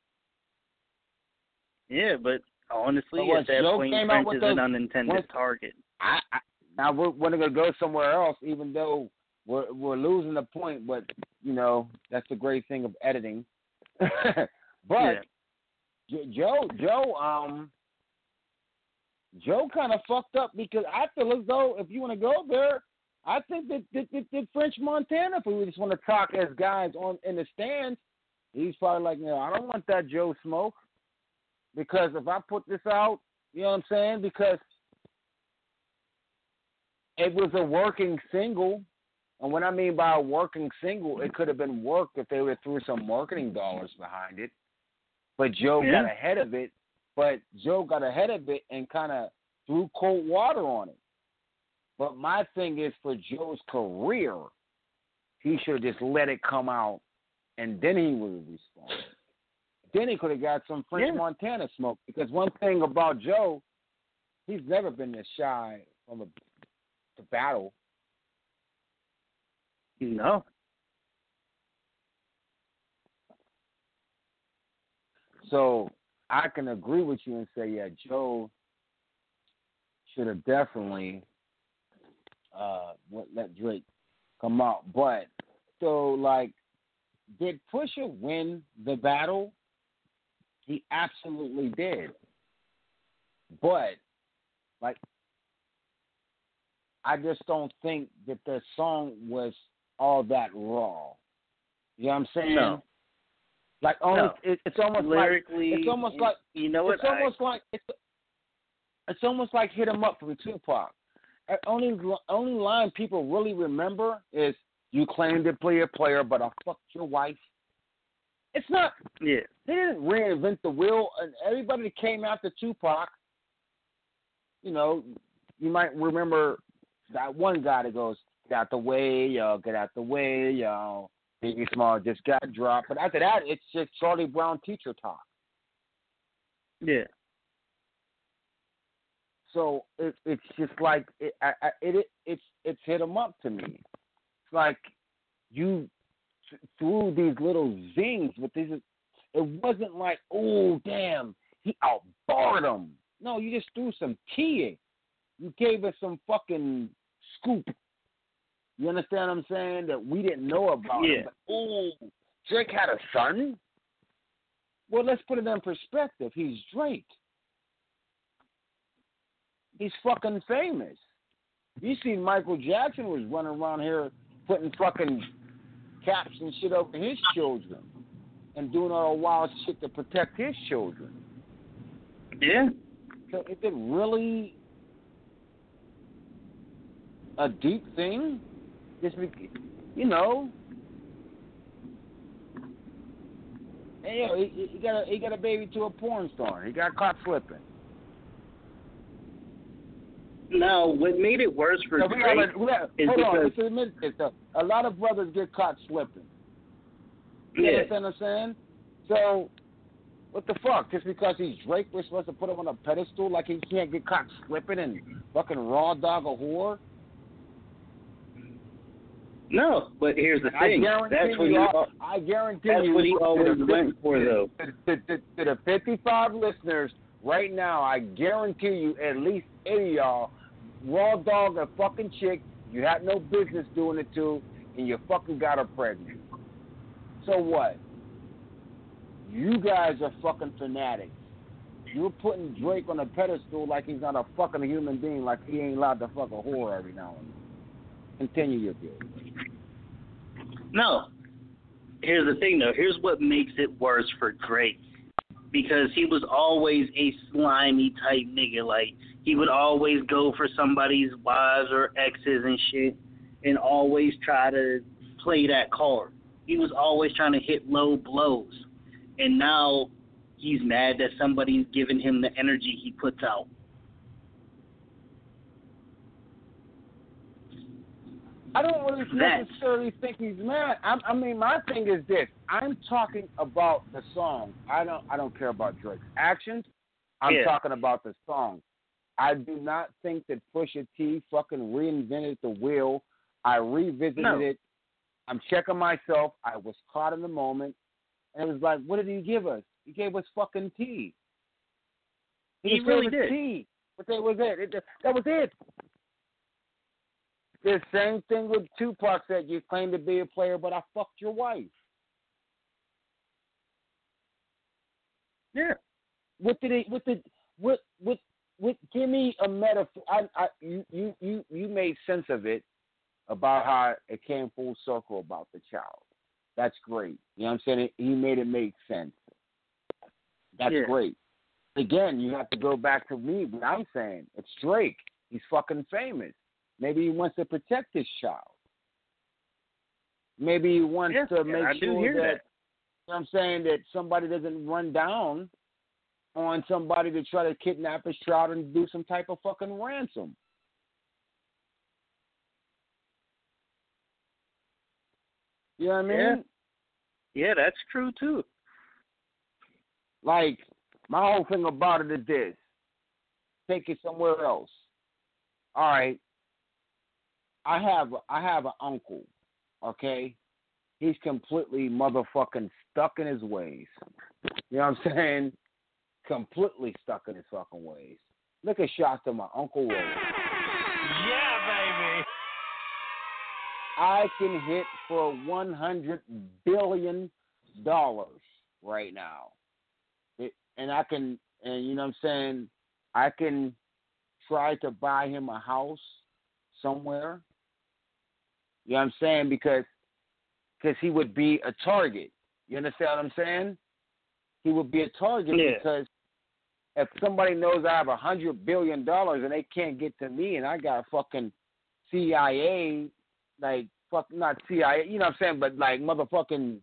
Yeah, but honestly, at that point, French is an unintended target.
Now we're going to go somewhere else, even though we're losing the point. But that's the great thing of editing. But Joe kind of fucked up because I feel as though if you want to go there, I think that French Montana, if we just want to talk as guys in the stands, he's probably like, I don't want that Joe smoke because if I put this out, you know what I'm saying? Because it was a working single, and what I mean by a working single, it could have been worked if they would have threw some marketing dollars behind it. But Joe got ahead of it. And kind of threw cold water on it. But my thing is, for Joe's career, he should have just let it come out, and then he would have responded. Then he could have got some French Montana smoke. Because one thing about Joe, he's never been this shy from the battle.
No.
So I can agree with you and say, Joe should have definitely let Drake come out. But, so, like, did Pusha win the battle? He absolutely did. But, like, I just don't think that the song was all that raw. You know what I'm saying?
No.
Like almost,
No.
it's almost
lyrically,
like it's almost like
you know what?
It's almost like Hit 'Em Up from Tupac. Only line people really remember is "You claim to be a player, but I fucked your wife." It's not.
Yeah.
They didn't reinvent the wheel, and everybody that came after Tupac. You know, you might remember that one guy that goes, "Get out the way, yo! Get out the way, yo!" Biggie Small just got dropped, but after that, it's just Charlie Brown teacher talk.
Yeah.
So it's just like it's Hit 'Em Up to me. It's like you threw these little zings with these. It wasn't like, oh damn, he outbarred him. No, you just threw some tea in. You gave us some fucking scoop. You understand what I'm saying? That we didn't know about.
Yeah.
But, oh, Drake had a son? Well, let's put it in perspective. He's Drake. He's fucking famous. You see Michael Jackson was running around here putting fucking caps and shit over his children and doing all the wild shit to protect his children.
Yeah.
So is it really a deep thing? Just, you know, hey, he got a baby to a porn star. He got caught slipping.
Now, what made it worse for Drake is
let's admit this. A lot of brothers get caught slipping. You understand what I'm saying? So, what the fuck? Just because he's Drake, we're supposed to put him on a pedestal like he can't get caught slipping and fucking raw dog a whore?
No, but here's the thing.
I guarantee
that's
you.
What he always went for, though.
To the 55 listeners right now, I guarantee you at least 80 of y'all raw dog a fucking chick you had no business doing it to, and you fucking got her pregnant. So what? You guys are fucking fanatics. You're putting Drake on a pedestal like he's not a fucking human being, like he ain't allowed to fuck a whore every now and then. Continue your view.
No. Here's the thing, though. Here's what makes it worse for Drake. Because he was always a slimy type nigga. Like, he would always go for somebody's wives or exes and shit and always try to play that card. He was always trying to hit low blows. And now he's mad that somebody's giving him the energy he puts out.
I don't really necessarily think he's mad. I mean, my thing is this. I'm talking about the song. I don't care about Drake's actions. I'm talking about the song. I do not think that Pusha T fucking reinvented the wheel. I revisited it. I'm checking myself. I was caught in the moment. And it was like, what did he give us? He gave us fucking tea.
He really did.
Tea. But that was it. That was it. The same thing with Tupac said, you claim to be a player, but I fucked your wife.
Yeah.
Give me a metaphor. You made sense of it about how it came full circle about the child. That's great. You know what I'm saying? He made it make sense. That's great. Again, you have to go back to me, what I'm saying. It's Drake. He's fucking famous. Maybe he wants to protect his child. Maybe he wants to make sure that, you know what I'm saying, that somebody doesn't run down on somebody to try to kidnap his child and do some type of fucking ransom. You know what I mean?
Yeah, that's true too.
Like, my whole thing about it is this. Take it somewhere else. All right. I have an uncle, okay? He's completely motherfucking stuck in his ways. You know what I'm saying? Completely stuck in his fucking ways. Look at shots of my Uncle Ray.
Yeah, baby.
I can hit for $100 billion right now. And I can, and you know what I'm saying, I can try to buy him a house somewhere. You know what I'm saying? Because he would be a target. You understand what I'm saying? He would be a target because if somebody knows I have $100 billion and they can't get to me, and I got a fucking CIA, like not CIA, you know what I'm saying, but like motherfucking,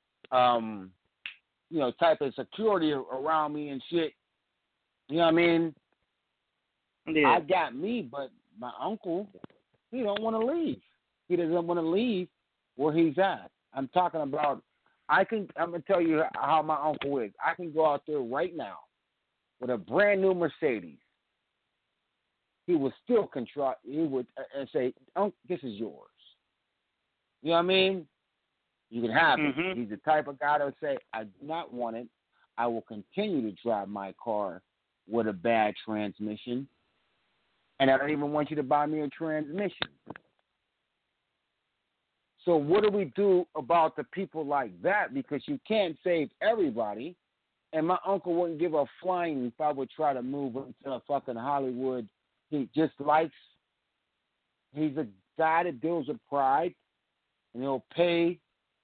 you know, type of security around me and shit. You know what I mean?
Yeah.
I got me, but my uncle, he don't want to leave. He doesn't want to leave where he's at. I'm talking about. I'm gonna tell you how my uncle is. I can go out there right now with a brand new Mercedes. He would still control. He would say, "Uncle, this is yours." You know what I mean? You can have it. He's the type of guy that would say, "I do not want it. I will continue to drive my car with a bad transmission, and I don't even want you to buy me a transmission." So what do we do about the people like that? Because you can't save everybody. And my uncle wouldn't give a flying if I would try to move into a fucking Hollywood. He just likes, he's a guy that deals with pride, and he'll pay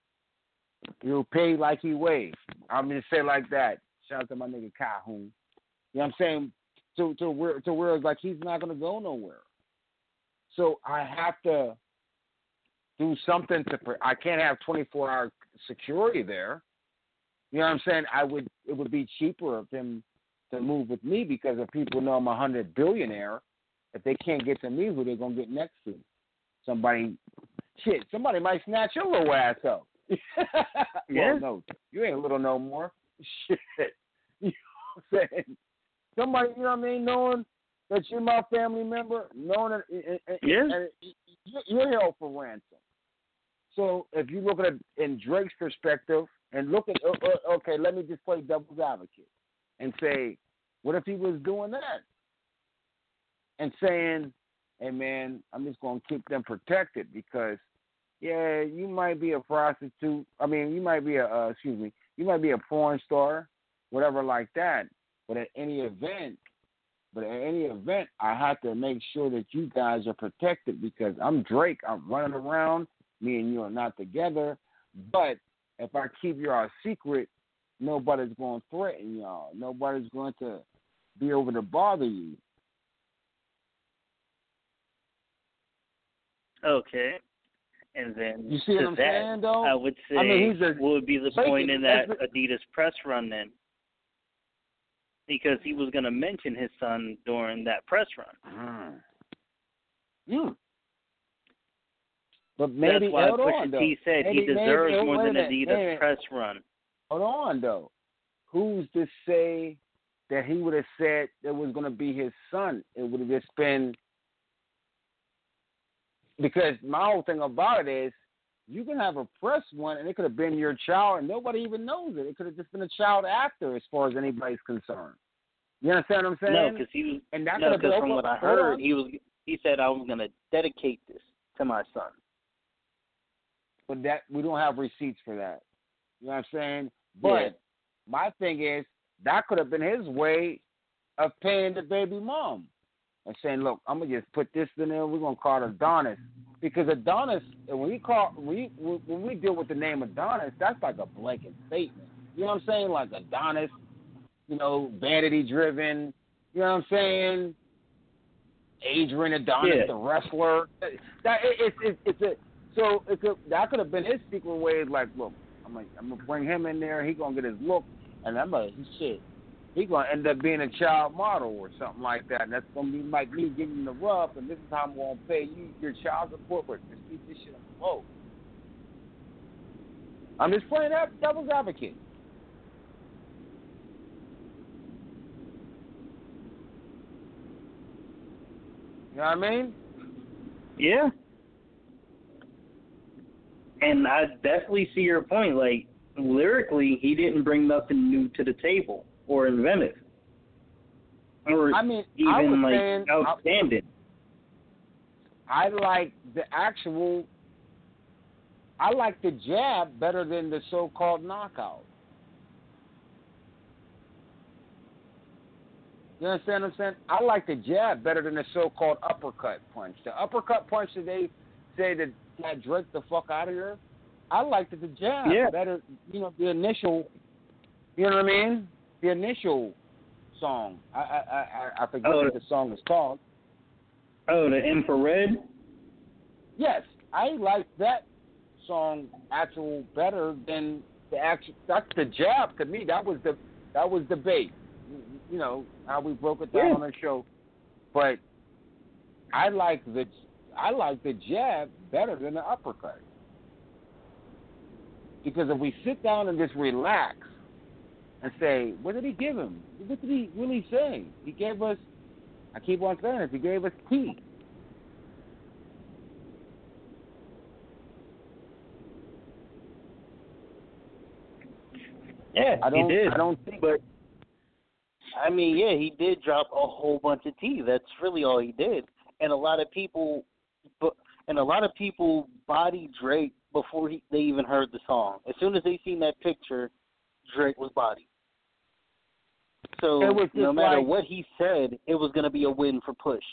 like he weighs. I'm going to say like that. Shout out to my nigga Calhoun. You know what I'm saying? To where it's like he's not going to go nowhere. So I have to do something I can't have 24-hour security there. You know what I'm saying? It would be cheaper of him to move with me because if people know I'm a $100 billionaire, if they can't get to me, who they gonna get next to? Somebody might snatch your little ass up.
Yeah.
Well, no, you ain't little no more. Shit. You know what I'm saying? Somebody, you know what I mean, knowing that you're my family member, knowing that and you're held for ransom. So if you look at it in Drake's perspective and look at, okay, let me just play devil's advocate and say, what if he was doing that and saying, hey, man, I'm just going to keep them protected because, yeah, you might be a prostitute. I mean, you might be you might be a porn star, whatever like that. But at any event, I have to make sure that you guys are protected because I'm Drake. I'm running around. Me and you are not together. But if I keep y'all secret, nobody's going to threaten y'all. Nobody's going to be able to bother you.
Okay. And then
you see what I'm saying, though?
I would say, what would be the point in that Adidas press run then? Because he was going to mention his son during that press run.
But maybe,
that's why
hold on, though.
He said he deserves more than Adidas press run.
Hold on, though. Who's to say that he would have said that was going to be his son? It would have just been, because my whole thing about it is, you can have a press one, and it could have been your child, and nobody even knows it. It could have just been a child actor, as far as anybody's concerned. You understand what I'm saying?
No, because from what I heard, he said I was going to dedicate this to my son.
But that we don't have receipts for that. You know what I'm saying? But my thing is, that could have been his way of paying the baby mom and saying, look, I'm gonna just put this in there. We're gonna call it Adonis because Adonis, when we deal with the name Adonis, that's like a blanket statement. You know what I'm saying? Like Adonis, you know, vanity driven. You know what I'm saying? Adrian Adonis, the wrestler. That could have been his secret way. Like, look, I'm gonna bring him in there. He gonna get his look, and he gonna end up being a child model or something like that. And that's gonna be like me getting the rough, and this is how I'm gonna pay you your child support, but just keep this shit afloat. I'm just playing that devil's advocate. You know what I mean?
Yeah. And I definitely see your point. Like, lyrically, he didn't bring nothing new to the table or inventive. Or even, outstanding.
I like the jab better than the so-called knockout. You understand what I'm saying? I like the jab better than the so-called uppercut punch. The uppercut punch that they say that got Drake the fuck out of here. I liked the jab better. The initial. You know what I mean? The initial song. I forget what the song is called.
Oh, the Infrared.
Yes, I like that song actual better than the actual. That's the jab to me. That was the bait. How we broke it down on the show. But I like the jab better than the uppercut. Because if we sit down and just relax and say, what did he give him? What did he really say? He gave us, I keep on saying this, he gave us tea.
Yeah, he did.
I don't think.
But, I mean, yeah, he did drop a whole bunch of tea. That's really all he did. And a lot of people bodied Drake before they even heard the song. As soon as they seen that picture, Drake was bodied. So no matter what he said, it was going to be a win for Push.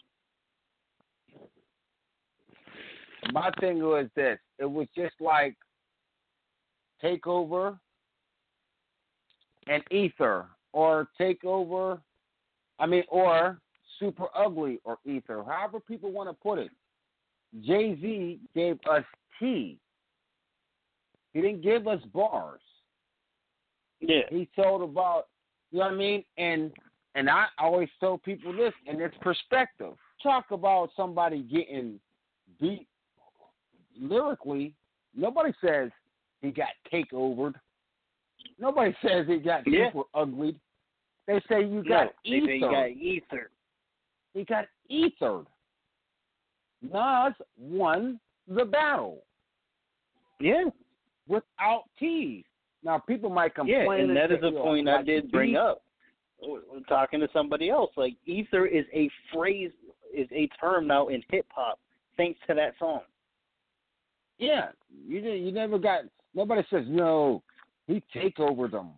My thing was this. It was just like Takeover and Ether, or Takeover, or Super Ugly or Ether, however people want to put it. Jay-Z gave us tea. He didn't give us bars.
Yeah.
He told about, you know what I mean? And I always tell people this, in its perspective. Talk about somebody getting beat lyrically. Nobody says he got takeovered. Nobody says he got super uglied. They say you got ethered.
They say he got ethered.
He got ethered. Nas won the battle.
Yeah.
Without tea. Now, people might complain.
Yeah, and that is a
say,
point I did bring up. Talking to somebody else, like ether is a phrase, is a term now in hip hop, thanks to that song.
Yeah, you never got. Nobody says no. He take over them.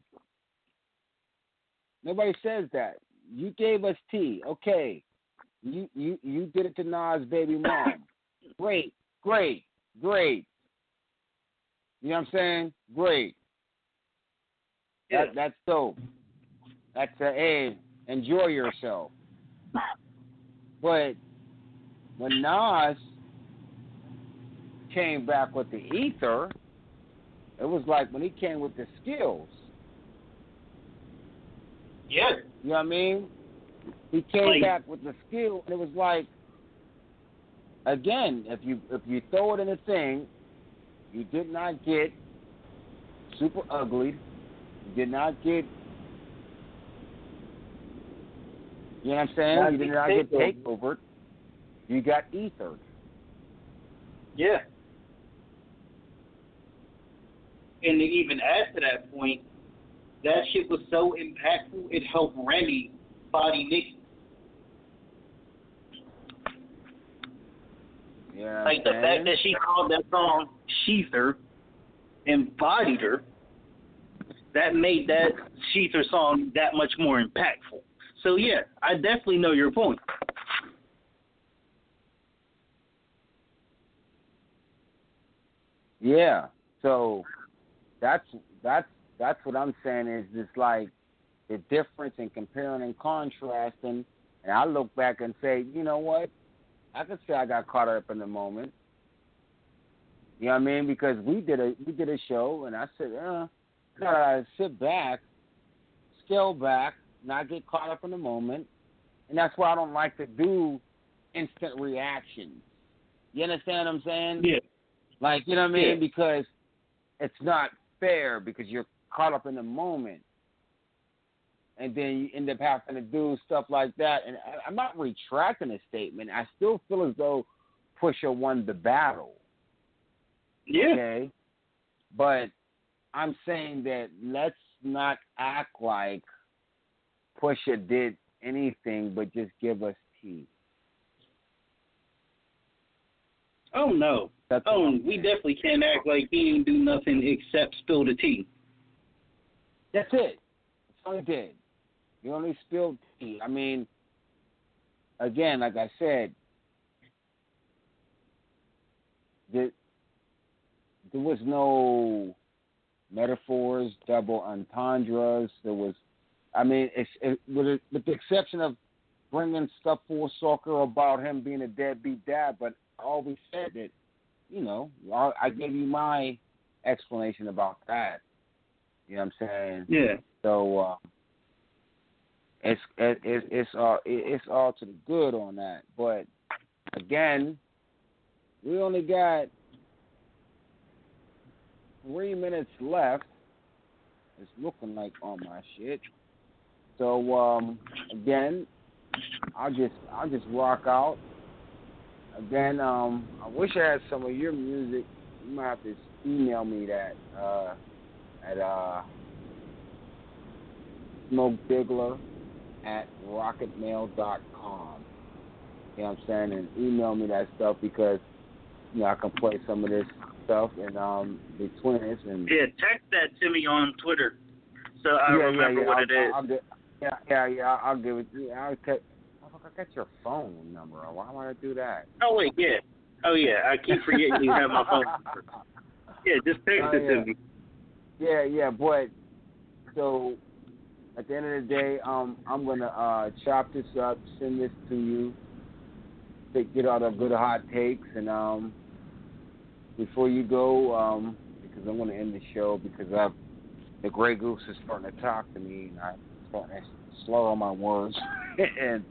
Nobody says that. You gave us tea, okay? You did it to Nas' baby mom. Great. You know what I'm saying? Great.
Yeah.
That's dope. That's hey, enjoy yourself. But when Nas came back with the ether, it was like when he came with the skills.
Yeah.
You know what I mean? He came back with the skill, and it was like, again, if you throw it in a thing, you did not get super ugly. You did not get, you know what I'm saying? You did not get takeover. You got ethered.
Yeah. And to even add to that point, that shit was so impactful, it helped Remy body Nicki.
Yeah,
like the fact that she called that song Sheether and bodied her, that made that Sheether song that much more impactful. So yeah, I definitely know your point.
Yeah. So that's what I'm saying is just like the difference in comparing and contrasting. And I look back and say, you know what? I could say I got caught up in the moment. You know what I mean? Because we did a show, and I said, gotta sit back, scale back, not get caught up in the moment. And that's why I don't like to do instant reactions. You understand what I'm saying?
Yeah.
Like, you know what I mean?
Yeah.
Because it's not fair because you're caught up in the moment. And then you end up having to do stuff like that. And I'm not retracting a statement. I still feel as though Pusha won the battle.
Yeah.
Okay? But I'm saying that let's not act like Pusha did anything but just give us tea.
Oh, no. We definitely can't act like he didn't do nothing except spill the tea.
That's it. That's all he did. He only spilled tea. I mean, again, like I said, no metaphors, double entendres. With the exception of bringing stuff full circle about him being a deadbeat dad, but I always said that, I gave you my explanation about that. You know what I'm saying?
Yeah.
So it's all to the good on that. But again, we only got 3 minutes left. It's looking like on my shit. So again, I'll just rock out. Again, I wish I had some of your music. You might have to email me that at smokedigler@rocketmail.com. You know what I'm saying? And email me that stuff because, I can play some of this stuff and between us. And
yeah, text that to me on Twitter so I remember what it is.
I'll give it to you. I got your phone number. Why would I do that?
Oh, wait, yeah. Oh, yeah, I keep forgetting you have my phone number. Yeah, just text it to me.
Yeah, but so at the end of the day, I'm gonna chop this up, send this to you, get all the good hot takes, and before you go, because I'm gonna end the show because the Grey Goose is starting to talk to me, and I'm starting to slow on my words, and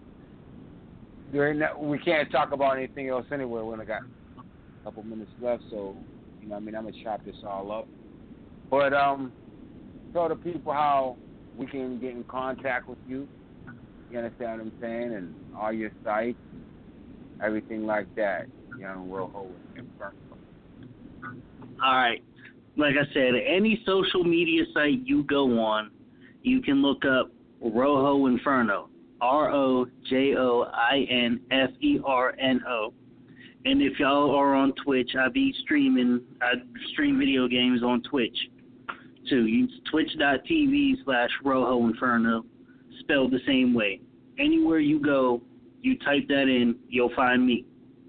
we can't talk about anything else anyway. We only got a couple minutes left, so I'm gonna chop this all up. But tell the people how we can get in contact with you. You understand what I'm saying? And all your sites, and everything like that. Young Rojo and Inferno.
All right. Like I said, any social media site you go on, you can look up Rojo Inferno. ROJOINFERNO. And if y'all are on Twitch, I stream video games on Twitch too. Use twitch.tv/Rojo Inferno, spelled the same way. Anywhere you go, you type that in, you'll find me.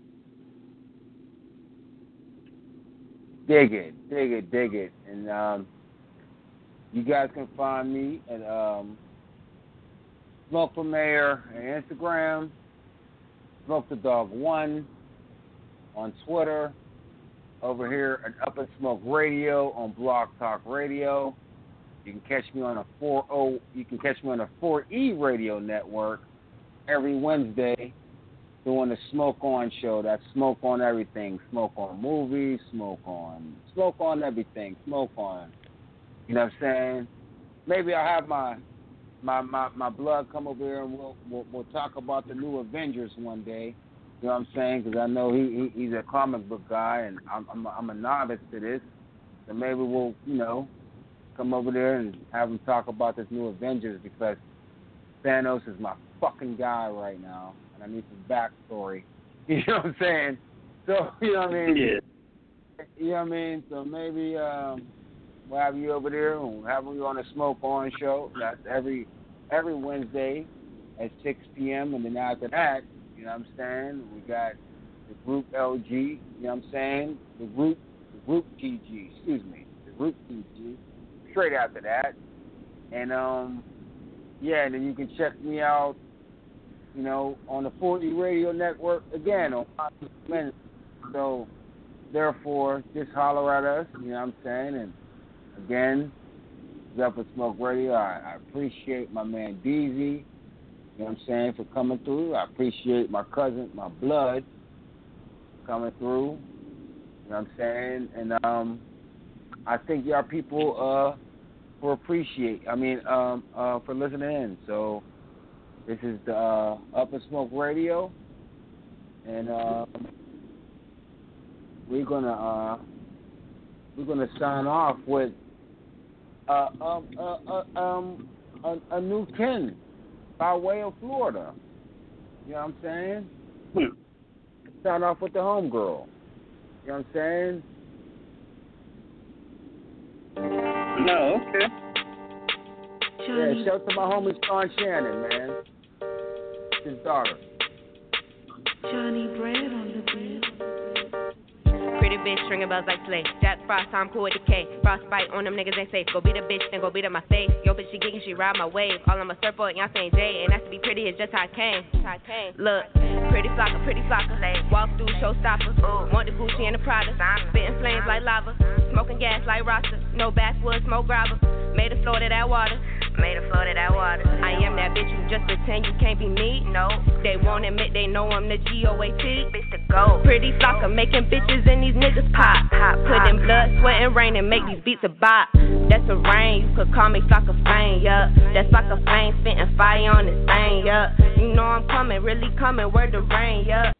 Dig it. And you guys can find me at Smoke for Mayor on Instagram, Smoke the Dog 1 on Twitter, over here at Up and Smoke Radio on Blog Talk Radio. You can catch me on a 4E radio network every Wednesday doing the Smoke On show. That's Smoke on everything. Smoke on movies, smoke on everything. Smoke on, you know what I'm saying? Maybe I'll have my blood come over here and we'll talk about the new Avengers one day. You know what I'm saying? Because I know he's a comic book guy and I'm a novice to this. So maybe we'll come over there and have him talk about this new Avengers because Thanos is my fucking guy right now and I need some backstory. You know what I'm saying? So you know what I mean?
Yeah.
You know what I mean? So maybe we'll have you over there and we'll have you on the Smoke On show. That's every Wednesday at 6 p.m. And then after that, you know what I'm saying, we got the Group LG, you know what I'm saying, the Group TG, the Group TG, straight after that. And, and then you can check me out, on the 4E Radio Network, again, on 5 minutes. So, therefore, just holler at us, you know what I'm saying, and again, Up and Smoke Radio. I appreciate my man DZ, you know what I'm saying, for coming through. I appreciate my cousin, my blood, coming through, you know what I'm saying, and I thank y'all people for listening in. So this is the Up and Smoke Radio, and we're gonna sign off with a new Ken by way of Florida. You know what I'm saying? Sign off with the homegirl. You know what I'm saying?
No, okay.
Yeah, shout out to my homie Sean Shannon, man. His daughter.
Johnny Bread on the beat.
Pretty bitch, stringing bells like Slay. Jack Frost, I'm cool with the K. Frostbite on them niggas ain't safe. Go beat a bitch, then go beat up my face. Yo, bitch, she geeking, she ride my wave. All on my surfboard, y'all saying J. And that's to be pretty, it's just how I came. Look, pretty flocker. Walk through showstoppers. Want the Gucci and the Prada. Spitting flames like lava. Smoking gas like Rasta. No backwood, smoke grabber. Made a float of that water. I am that bitch, you just pretend you can't be me. No, they won't admit they know I'm the GOAT. Bitch to go. Pretty flocker, making bitches and these niggas pop. Putting blood, sweat, and rain and make these beats a bop. That's a rain, you could call me Flocker Flame, yeah. That's like a flame, spitting fire on this thing, yeah. You know I'm coming, really coming, word the rain, yeah.